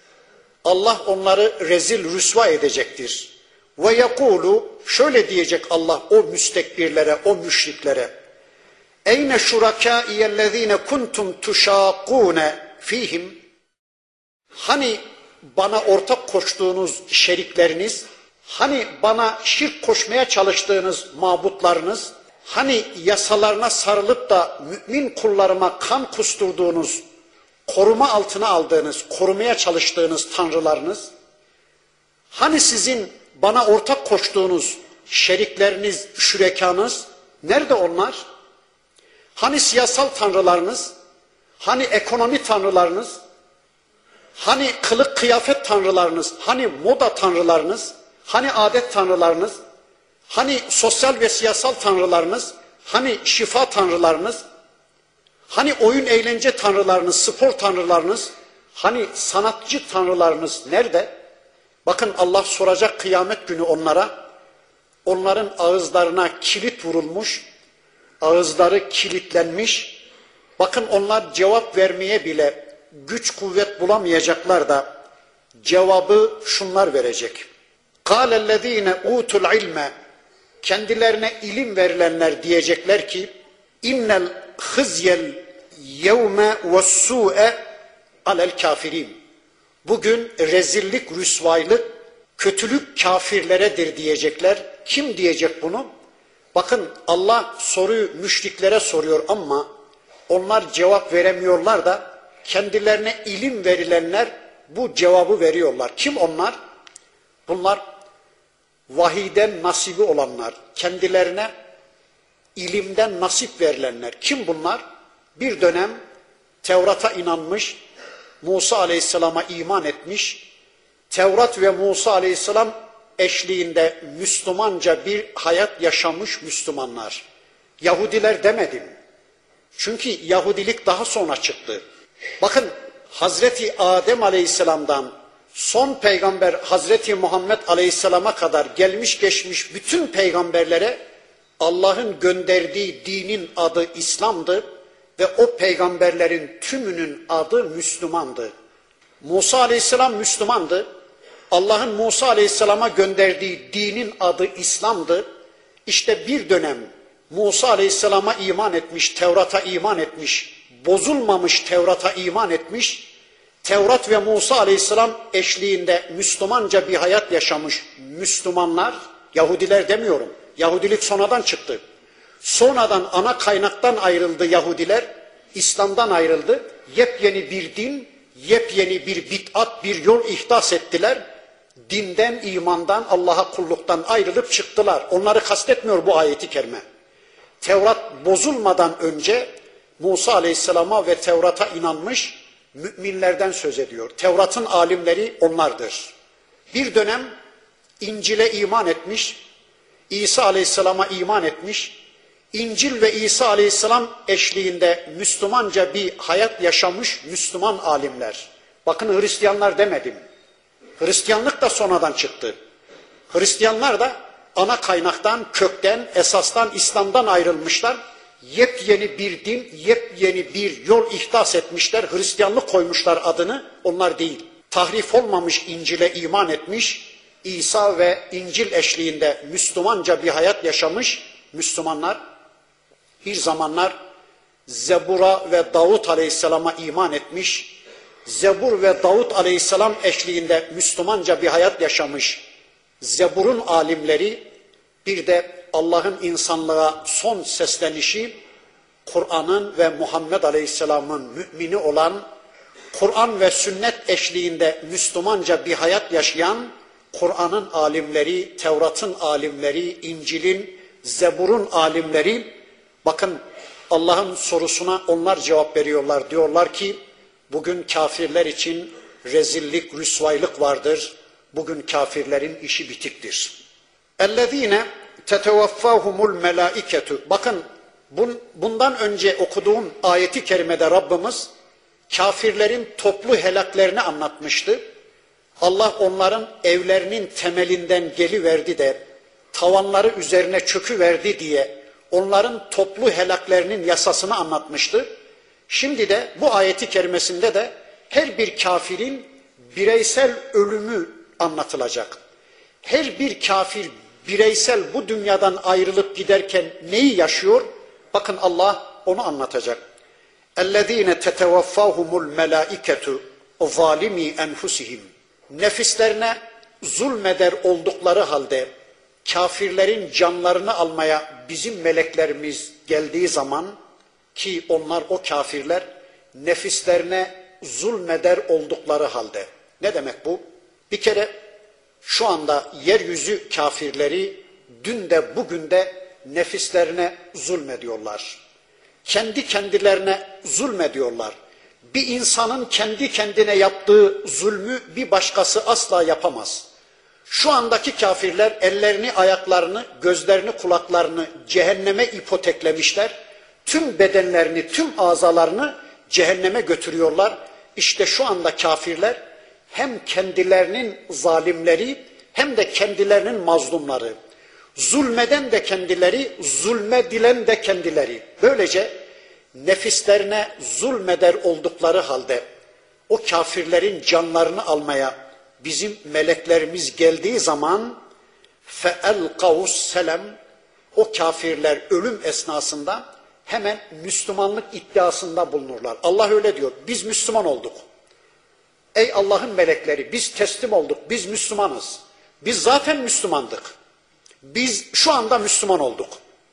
Allah onları rezil rüsva edecektir. Ve yekulu, şöyle diyecek Allah o müstekbirlere, o müşriklere. Eyne şurakâiyellezîne kuntum tuşâkûne fîhim. Hani bana ortak koştuğunuz şerikleriniz, hani bana şirk koşmaya çalıştığınız mabutlarınız, hani yasalarına sarılıp da mümin kullarıma kan kusturduğunuz, koruma altına aldığınız, korumaya çalıştığınız tanrılarınız, hani sizin bana ortak koştuğunuz şerikleriniz, şürekanız, nerede onlar? Hani siyasal tanrılarınız, hani ekonomi tanrılarınız, hani kılık kıyafet tanrılarınız, hani moda tanrılarınız, hani adet tanrılarınız, Hani sosyal ve siyasal tanrılarınız, hani şifa tanrılarınız, hani oyun eğlence tanrılarınız, spor tanrılarınız, hani sanatçı tanrılarınız nerede? Bakın Allah soracak kıyamet günü onlara. Onların ağızlarına kilit vurulmuş, ağızları kilitlenmiş. Bakın onlar cevap vermeye bile güç kuvvet bulamayacaklar da cevabı şunlar verecek. قَالَ الَّذ۪ينَ اُوتُ الْعِلْمَ Kendilerine ilim verilenler diyecekler ki اِنَّ الْخِزْيَ الْيَوْمَ وَالسُّوءَ عَلَى الْكَافِرِينَ Bugün rezillik, rüsvaylık, kötülük kafirleredir diyecekler. Kim diyecek bunu? Bakın Allah soruyu müşriklere soruyor ama onlar cevap veremiyorlar da kendilerine ilim verilenler bu cevabı veriyorlar. Kim onlar? Bunlar vahiyden nasibi olanlar, kendilerine ilimden nasip verilenler. Kim bunlar? Bir dönem Tevrat'a inanmış, Musa Aleyhisselam'a iman etmiş, Tevrat ve Musa Aleyhisselam eşliğinde Müslümanca bir hayat yaşamış Müslümanlar. Yahudiler demedim. Çünkü Yahudilik daha sonra çıktı. Bakın Hazreti Adem Aleyhisselam'dan son peygamber Hazreti Muhammed Aleyhisselam'a kadar gelmiş geçmiş bütün peygamberlere Allah'ın gönderdiği dinin adı İslam'dı ve o peygamberlerin tümünün adı Müslümandı. Musa Aleyhisselam Müslümandı. Allah'ın Musa Aleyhisselam'a gönderdiği dinin adı İslam'dı. İşte bir dönem Musa Aleyhisselam'a iman etmiş, Tevrat'a iman etmiş, bozulmamış Tevrat'a iman etmiş, Tevrat ve Musa Aleyhisselam eşliğinde Müslümanca bir hayat yaşamış Müslümanlar, Yahudiler demiyorum, Yahudilik sonradan çıktı. Sonradan ana kaynaktan ayrıldı Yahudiler, İslam'dan ayrıldı, yepyeni bir din, yepyeni bir bid'at, bir yol ihdas ettiler. Dinden, imandan, Allah'a kulluktan ayrılıp çıktılar. Onları kastetmiyor bu ayeti kerime. Tevrat bozulmadan önce Musa Aleyhisselam'a ve Tevrat'a inanmış müminlerden söz ediyor. Tevrat'ın alimleri onlardır. Bir dönem İncil'e iman etmiş, İsa Aleyhisselam'a iman etmiş, İncil ve İsa Aleyhisselam eşliğinde Müslümanca bir hayat yaşamış Müslüman alimler. Bakın Hristiyanlar demedim. Hristiyanlık da sonradan çıktı. Hristiyanlar da ana kaynaktan, kökten, esastan, İslam'dan ayrılmışlar. Yepyeni bir din, yepyeni bir yol ihdas etmişler. Hristiyanlık koymuşlar adını, onlar değil. Tahrif olmamış İncil'e iman etmiş, İsa ve İncil eşliğinde Müslümanca bir hayat yaşamış Müslümanlar. Bir zamanlar Zebur'a ve Davut Aleyhisselam'a iman etmiş, Zebur ve Davut Aleyhisselam eşliğinde Müslümanca bir hayat yaşamış Zebur'un alimleri, bir de Allah'ın insanlığa son seslenişi, Kur'an'ın ve Muhammed Aleyhisselam'ın mümini olan, Kur'an ve sünnet eşliğinde Müslümanca bir hayat yaşayan Kur'an'ın alimleri, Tevrat'ın alimleri, İncil'in, Zebur'un alimleri, bakın Allah'ın sorusuna onlar cevap veriyorlar. Diyorlar ki bugün kafirler için rezillik, rüsvaylık vardır. Bugün kafirlerin işi bitiktir. اَلَّذ۪ينَ تَتَوَفَّاهُمُ الْمَلَائِكَةُ Bakın bundan önce okuduğum ayeti kerimede Rabbimiz kafirlerin toplu helaklerini anlatmıştı. Allah onların evlerinin temelinden geliverdi de tavanları üzerine çöküverdi diye onların toplu helaklerinin yasasını anlatmıştı. Şimdi de bu ayeti kerimesinde de her bir kafirin bireysel ölümü anlatılacak. Her bir kafir bireysel bu dünyadan ayrılıp giderken neyi yaşıyor? Bakın Allah onu anlatacak. اَلَّذ۪ينَ تَتَوَفَّاهُمُ الْمَلَائِكَةُ ظَالِم۪ي اَنْفُسِهِمْ Nefislerine zulmeder oldukları halde kafirlerin canlarını almaya bizim meleklerimiz geldiği zaman, ki onlar o kafirler nefislerine zulmeder oldukları halde. Ne demek bu? Bir kere şu anda yeryüzü kafirleri dün de bugün de nefislerine zulmediyorlar. Kendi kendilerine zulmediyorlar. Bir insanın kendi kendine yaptığı zulmü bir başkası asla yapamaz. Şu andaki kafirler ellerini, ayaklarını, gözlerini, kulaklarını cehenneme ipoteklemişler. Tüm bedenlerini, tüm azalarını cehenneme götürüyorlar. İşte şu anda kafirler hem kendilerinin zalimleri hem de kendilerinin mazlumları. Zulmeden de kendileri, zulmedilen de kendileri. Böylece nefislerine zulmeder oldukları halde o kafirlerin canlarını almaya bizim meleklerimiz geldiği zaman فَاَلْقَوُ selam, o kafirler ölüm esnasında hemen Müslümanlık iddiasında bulunurlar. Allah öyle diyor, biz Müslüman olduk. Ey Allah'ın melekleri, biz teslim olduk, biz Müslümanız. Biz zaten Müslümandık. Biz şu anda Müslüman olduk.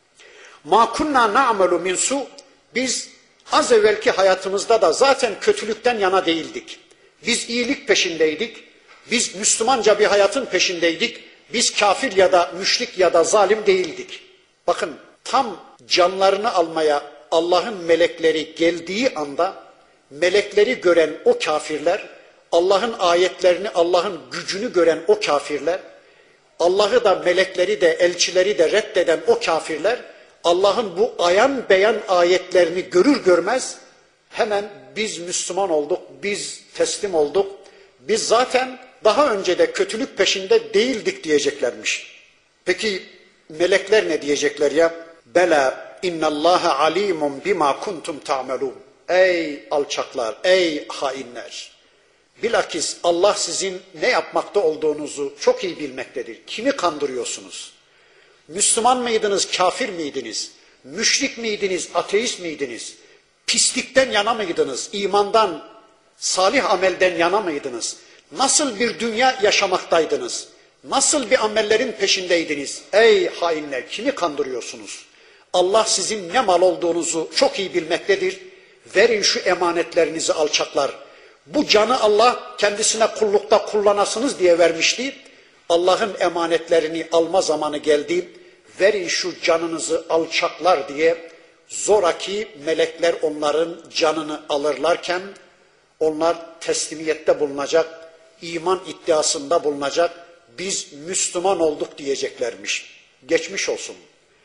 مَا كُنَّا نَعْمَلُ مِنْ سُوءٍ, biz az evvelki hayatımızda da zaten kötülükten yana değildik. Biz iyilik peşindeydik. Biz Müslümanca bir hayatın peşindeydik. Biz kafir ya da müşrik ya da zalim değildik. Bakın tam canlarını almaya Allah'ın melekleri geldiği anda melekleri gören o kafirler, Allah'ın ayetlerini, Allah'ın gücünü gören o kafirler, Allah'ı da melekleri de elçileri de reddeden o kafirler, Allah'ın bu ayan beyan ayetlerini görür görmez hemen biz Müslüman olduk, biz teslim olduk, biz zaten daha önce de kötülük peşinde değildik diyeceklermiş. Peki melekler ne diyecekler ya? Bela innallaha alimun bima kuntum ta'melun. Ey alçaklar, ey hainler. Bilakis Allah sizin ne yapmakta olduğunuzu çok iyi bilmektedir. Kimi kandırıyorsunuz? Müslüman mıydınız, kafir miydiniz? Müşrik miydiniz, ateist miydiniz? Pislikten yana mıydınız? İmandan, salih amelden yana mıydınız? Nasıl bir dünya yaşamaktaydınız? Nasıl bir amellerin peşindeydiniz? Ey hainler, kimi kandırıyorsunuz? Allah sizin ne mal olduğunuzu çok iyi bilmektedir. Verin şu emanetlerinizi alçaklar. Bu canı Allah kendisine kullukta kullanasınız diye vermişti. Allah'ın emanetlerini alma zamanı geldi. Verin şu canınızı alçaklar diye zoraki melekler onların canını alırlarken onlar teslimiyette bulunacak, iman iddiasında bulunacak, biz Müslüman olduk diyeceklermiş. Geçmiş olsun.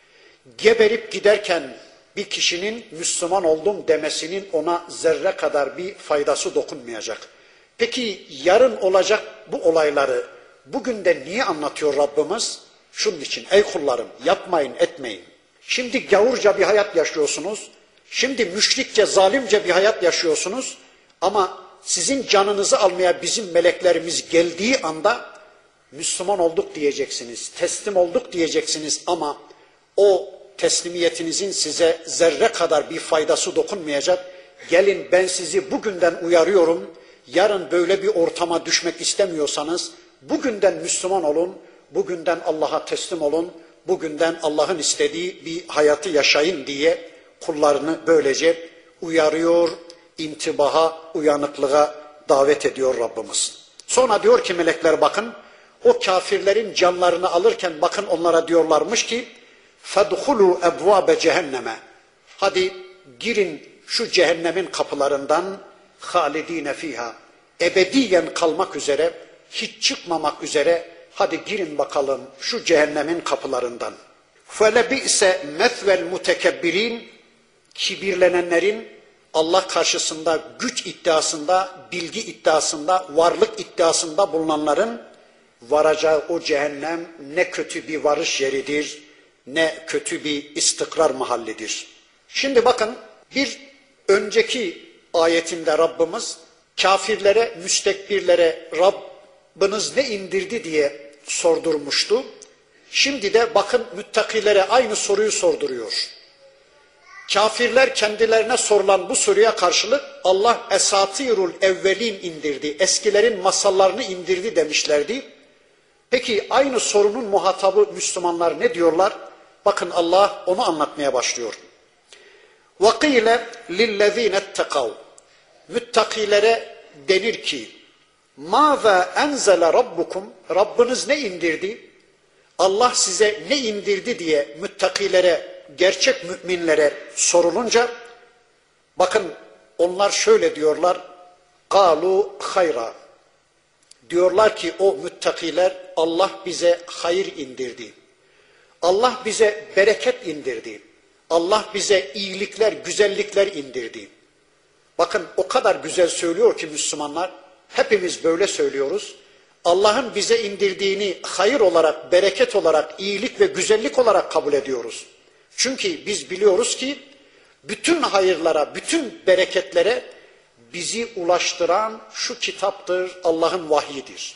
Geberip giderken bir kişinin Müslüman oldum demesinin ona zerre kadar bir faydası dokunmayacak. Peki yarın olacak bu olayları bugün de niye anlatıyor Rabbimiz? Şunun için, ey kullarım yapmayın etmeyin. Şimdi gavurca bir hayat yaşıyorsunuz, şimdi müşrikçe, zalimce bir hayat yaşıyorsunuz ama sizin canınızı almaya bizim meleklerimiz geldiği anda Müslüman olduk diyeceksiniz, teslim olduk diyeceksiniz ama o teslimiyetinizin size zerre kadar bir faydası dokunmayacak. Gelin ben sizi bugünden uyarıyorum, yarın böyle bir ortama düşmek istemiyorsanız bugünden Müslüman olun, bugünden Allah'a teslim olun, bugünden Allah'ın istediği bir hayatı yaşayın diye kullarını böylece uyarıyor, intibaha, uyanıklığa davet ediyor Rabbimiz. Sonra diyor ki melekler bakın, o kafirlerin canlarını alırken bakın onlara diyorlarmış ki فَدْخُلُوا اَبْوَابَ cehenneme. Hadi girin şu cehennemin kapılarından خَالِد۪ينَ ف۪يهَا. Ebediyen kalmak üzere, hiç çıkmamak üzere hadi girin bakalım şu cehennemin kapılarından. فَلَبِئْسَ مَثْوَ الْمُتَكَبِّر۪ينَ. Kibirlenenlerin Allah karşısında güç iddiasında, bilgi iddiasında, varlık iddiasında bulunanların varacağı o cehennem ne kötü bir varış yeridir, ne kötü bir istikrar mahallidir. Şimdi bakın bir önceki ayetinde Rabbimiz kafirlere, müstekbirlere Rabbiniz ne indirdi diye sordurmuştu. Şimdi de bakın müttakilere aynı soruyu sorduruyor. Kafirler kendilerine sorulan bu soruya karşılık Allah esatirul evvelin indirdi, eskilerin masallarını indirdi demişlerdi. Peki aynı sorunun muhatabı Müslümanlar ne diyorlar? Bakın Allah onu anlatmaya başlıyor. وَقِيلَ لِلَّذ۪ينَ اتَّقَوْا. Müttakilere denir ki مَاذَا اَنْزَلَ رَبُّكُمْ. Rabbiniz ne indirdi? Allah size ne indirdi diye müttakilere, gerçek müminlere sorulunca bakın onlar şöyle diyorlar. قَالُوا خَيْرًا. Diyorlar ki o müttakiler Allah bize hayır indirdi. Allah bize bereket indirdi. Allah bize iyilikler, güzellikler indirdi. Bakın o kadar güzel söylüyor ki Müslümanlar, hepimiz böyle söylüyoruz. Allah'ın bize indirdiğini hayır olarak, bereket olarak, iyilik ve güzellik olarak kabul ediyoruz. Çünkü biz biliyoruz ki bütün hayırlara, bütün bereketlere bizi ulaştıran şu kitaptır, Allah'ın vahyidir.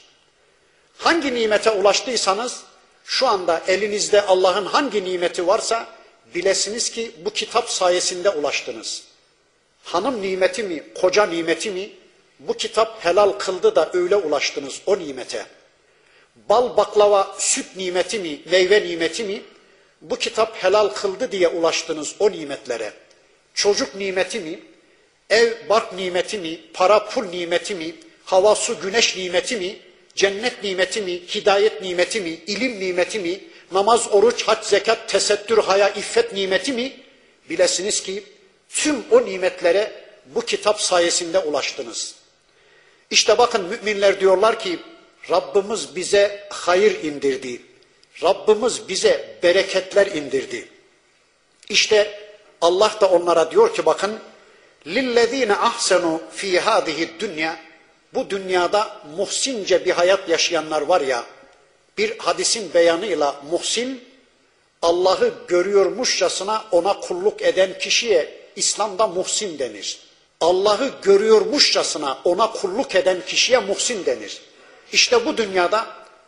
Hangi nimete ulaştıysanız, şu anda elinizde Allah'ın hangi nimeti varsa bilesiniz ki bu kitap sayesinde ulaştınız. Hanım nimeti mi, koca nimeti mi? Bu kitap helal kıldı da öyle ulaştınız o nimete. Bal, baklava, süt nimeti mi, meyve nimeti mi? Bu kitap helal kıldı diye ulaştınız o nimetlere. Çocuk nimeti mi? Ev, bark nimeti mi? Para, pul nimeti mi? Hava, su, güneş nimeti mi? Cennet nimeti mi? Hidayet nimeti mi? İlim nimeti mi? Namaz, oruç, hac, zekat, tesettür, haya, iffet nimeti mi? Bilesiniz ki tüm o nimetlere bu kitap sayesinde ulaştınız. İşte bakın müminler diyorlar ki Rabbimiz bize hayır indirdi. Rabbimiz bize bereketler indirdi. İşte Allah da onlara diyor ki bakın lillezine ahsenu fi hadihi dünya, bu dünyada muhsince bir hayat yaşayanlar var ya, bir hadisin beyanıyla muhsin Allah'ı görüyormuşçasına ona kulluk eden kişiye İslam'da muhsin denir. Allah'ı görüyormuşçasına ona kulluk eden kişiye muhsin denir. İşte bu dünyada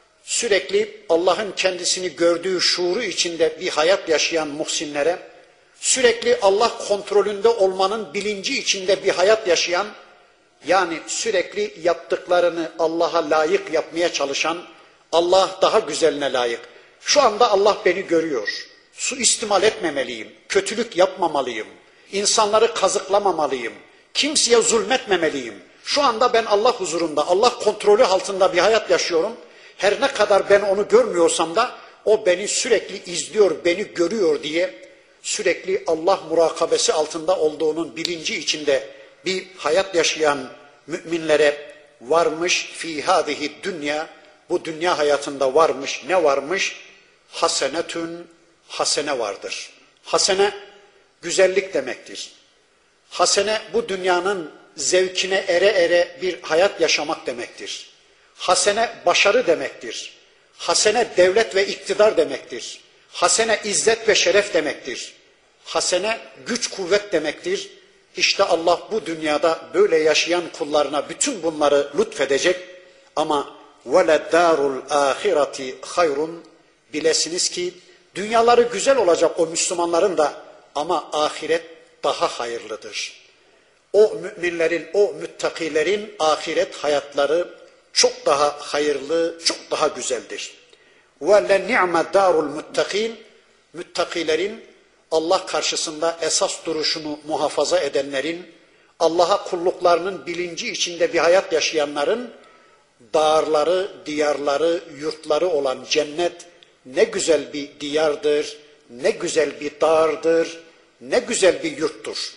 sürekli Allah'ın kendisini gördüğü şuuru içinde bir hayat yaşayan muhsinlere, sürekli Allah kontrolünde olmanın bilinci içinde bir hayat yaşayan, yani sürekli yaptıklarını Allah'a layık yapmaya çalışan, Allah daha güzeline layık. Şu anda Allah beni görüyor. Suistimal etmemeliyim, kötülük yapmamalıyım, insanları kazıklamamalıyım, kimseye zulmetmemeliyim. Şu anda ben Allah huzurunda, Allah kontrolü altında bir hayat yaşıyorum. Her ne kadar ben onu görmüyorsam da o beni sürekli izliyor, beni görüyor diye sürekli Allah murakabesi altında olduğunun bilinci içinde bir hayat yaşayan müminlere varmış fi hadihi dünya, bu dünya hayatında varmış, ne varmış? Hasenetün, hasene vardır. Hasene güzellik demektir. Hasene bu dünyanın zevkine ere ere bir hayat yaşamak demektir. Hasene başarı demektir. Hasene devlet ve iktidar demektir. Hasene izzet ve şeref demektir. Hasene güç kuvvet demektir. İşte Allah bu dünyada böyle yaşayan kullarına bütün bunları lütfedecek ama وَلَدَّارُ الْآخِرَةِ خَيْرٌ, bilesiniz ki dünyaları güzel olacak o Müslümanların da ama ahiret daha hayırlıdır. O müminlerin, o müttakilerin ahiret hayatları çok daha hayırlı, çok daha güzeldir. وَلَنِعْمَ دَارُ الْمُتَّقِينَ, müttakilerin Allah karşısında esas duruşunu muhafaza edenlerin, Allah'a kulluklarının bilinci içinde bir hayat yaşayanların dağarları, diyarları, yurtları olan cennet ne güzel bir diyardır, ne güzel bir dağardır, ne güzel bir yurttur.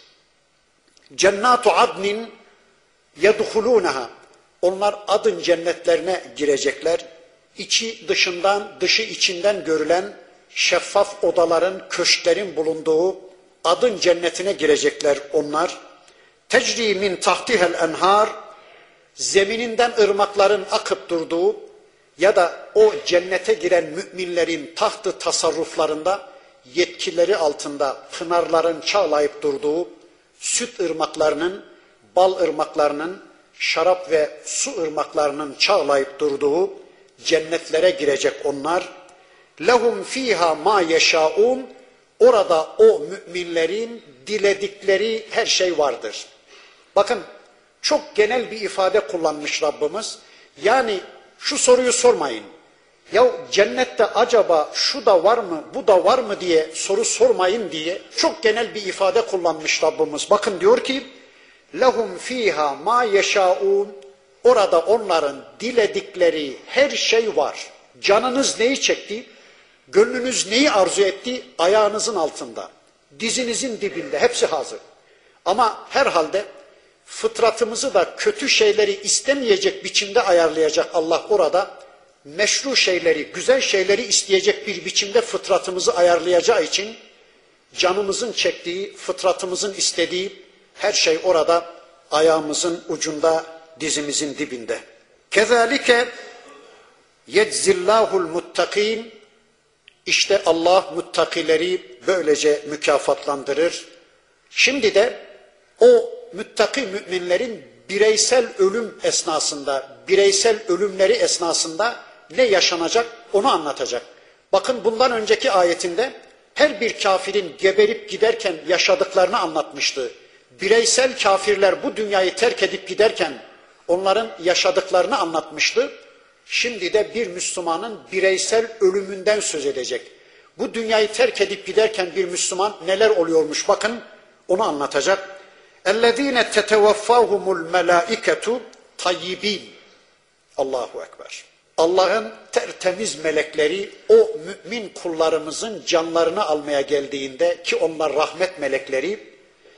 Cennatu adnin yedhulunaha, onlar adın cennetlerine girecekler. İçi dışından, dışı içinden görülen şeffaf odaların, köşklerin bulunduğu adın cennetine girecekler onlar. Tecri min tahtihel enhar, zemininden ırmakların akıp durduğu ya da o cennete giren müminlerin tahtı tasarruflarında yetkileri altında pınarların çağlayıp durduğu, süt ırmaklarının, bal ırmaklarının, şarap ve su ırmaklarının çağlayıp durduğu cennetlere girecek onlar. Lehum fiha ma yeşaun, orada o müminlerin diledikleri her şey vardır. Bakın çok genel bir ifade kullanmış Rabbimiz. Yani şu soruyu sormayın. Ya cennette acaba şu da var mı, bu da var mı diye soru sormayın diye çok genel bir ifade kullanmış Rabbimiz. Bakın diyor ki lehum fiha ma yeşaun, orada onların diledikleri her şey var. Canınız neyi çekti? Gönlünüz neyi arzu etti? Ayağınızın altında, dizinizin dibinde, hepsi hazır. Ama herhalde fıtratımızı da kötü şeyleri istemeyecek biçimde ayarlayacak Allah orada. Meşru şeyleri, güzel şeyleri isteyecek bir biçimde fıtratımızı ayarlayacağı için canımızın çektiği, fıtratımızın istediği her şey orada ayağımızın ucunda, dizimizin dibinde. Kezalike yeczillahul muttakin. İşte Allah muttakileri böylece mükafatlandırır. Şimdi de o müttaki müminlerin bireysel ölüm esnasında, bireysel ölümleri esnasında ne yaşanacak onu anlatacak. Bakın bundan önceki ayetinde her bir kafirin geberip giderken yaşadıklarını anlatmıştı. Bireysel kafirler bu dünyayı terk edip giderken onların yaşadıklarını anlatmıştı. Şimdi de bir Müslümanın bireysel ölümünden söz edecek. Bu dünyayı terk edip giderken bir Müslüman neler oluyormuş bakın onu anlatacak. اَلَّذ۪ينَ تَتَوَفَّاهُمُ الْمَلَائِكَةُ طَيِّب۪ينَ. Allahu Ekber. Allah'ın tertemiz melekleri o mümin kullarımızın canlarını almaya geldiğinde ki onlar rahmet melekleri,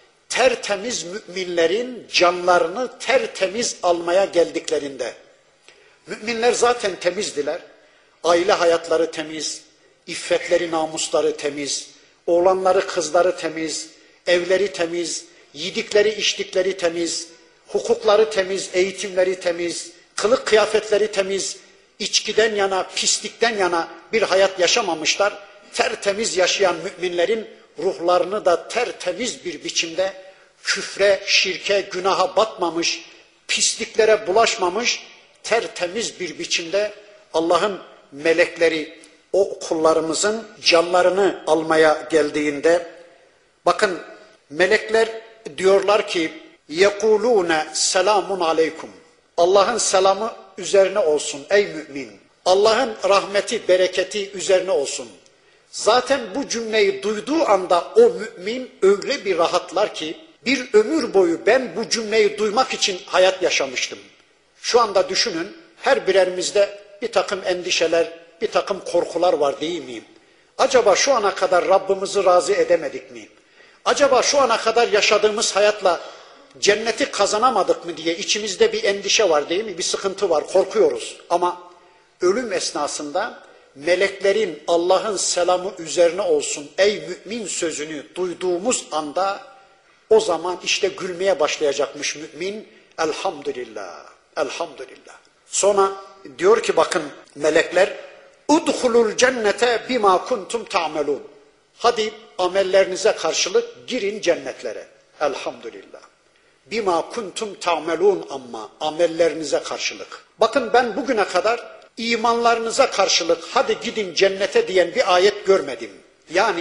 tertemiz müminlerin canlarını tertemiz almaya geldiklerinde, müminler zaten temizdiler, aile hayatları temiz, iffetleri, namusları temiz, oğlanları, kızları temiz, evleri temiz, yedikleri, içtikleri temiz, hukukları temiz, eğitimleri temiz, kılık kıyafetleri temiz, içkiden yana, pislikten yana bir hayat yaşamamışlar. Tertemiz yaşayan müminlerin ruhlarını da tertemiz bir biçimde küfre, şirke, günaha batmamış, pisliklere bulaşmamış, tertemiz bir biçimde Allah'ın melekleri o kullarımızın canlarını almaya geldiğinde, bakın melekler diyorlar ki yekulune selamun aleykum. Allah'ın selamı üzerine olsun ey mümin. Allah'ın rahmeti, bereketi üzerine olsun. Zaten bu cümleyi duyduğu anda o mümin öyle bir rahatlar ki bir ömür boyu ben bu cümleyi duymak için hayat yaşamıştım. Şu anda düşünün her birerimizde bir takım endişeler, bir takım korkular var değil mi? Acaba şu ana kadar Rabbimizi razı edemedik mi? Acaba şu ana kadar yaşadığımız hayatla cenneti kazanamadık mı diye içimizde bir endişe var değil mi? Bir sıkıntı var, korkuyoruz. Ama ölüm esnasında meleklerin Allah'ın selamı üzerine olsun ey mümin sözünü duyduğumuz anda o zaman işte gülmeye başlayacakmış mümin. Elhamdülillah, elhamdülillah. Sonra diyor ki bakın melekler udhulul cennete bima kuntum ta'melun. Hadi amellerinize karşılık girin cennetlere. Elhamdülillah. Bima kuntum ta'melun amma amellerinize karşılık. Bakın ben bugüne kadar imanlarınıza karşılık hadi gidin cennete diyen bir ayet görmedim. Yani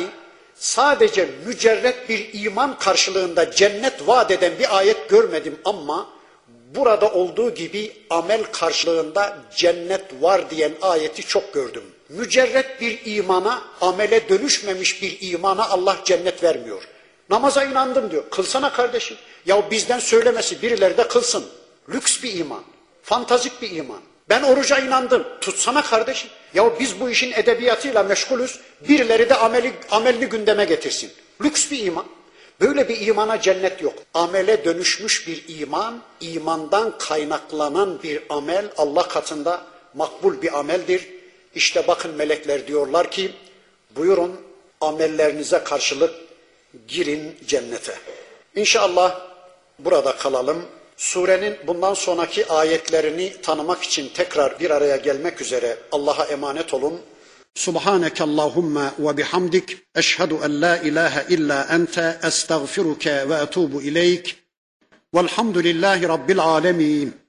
sadece mücerret bir iman karşılığında cennet vaat eden bir ayet görmedim ama burada olduğu gibi amel karşılığında cennet var diyen ayeti çok gördüm. Mücerret bir imana, amele dönüşmemiş bir imana Allah cennet vermiyor. Namaza inandım diyor. Kılsana kardeşim. Ya bizden söylemesi birileri de kılsın. Lüks bir iman, fantazik bir iman. Ben oruca inandım. Tutsana kardeşim. Ya biz bu işin edebiyatıyla meşgulüz. Birileri de ameli, amelini gündeme getirsin. Lüks bir iman. Böyle bir imana cennet yok. Amele dönüşmüş bir iman, imandan kaynaklanan bir amel Allah katında makbul bir ameldir. İşte bakın melekler diyorlar ki buyurun amellerinize karşılık girin cennete. İnşallah burada kalalım. Surenin bundan sonraki ayetlerini tanımak için tekrar bir araya gelmek üzere Allah'a emanet olun. Subhaneke Allahumma ve bihamdik eşhedü en la ilahe illa ente estağfiruke ve etubu ileyk. Velhamdülillahi Rabbil alemin.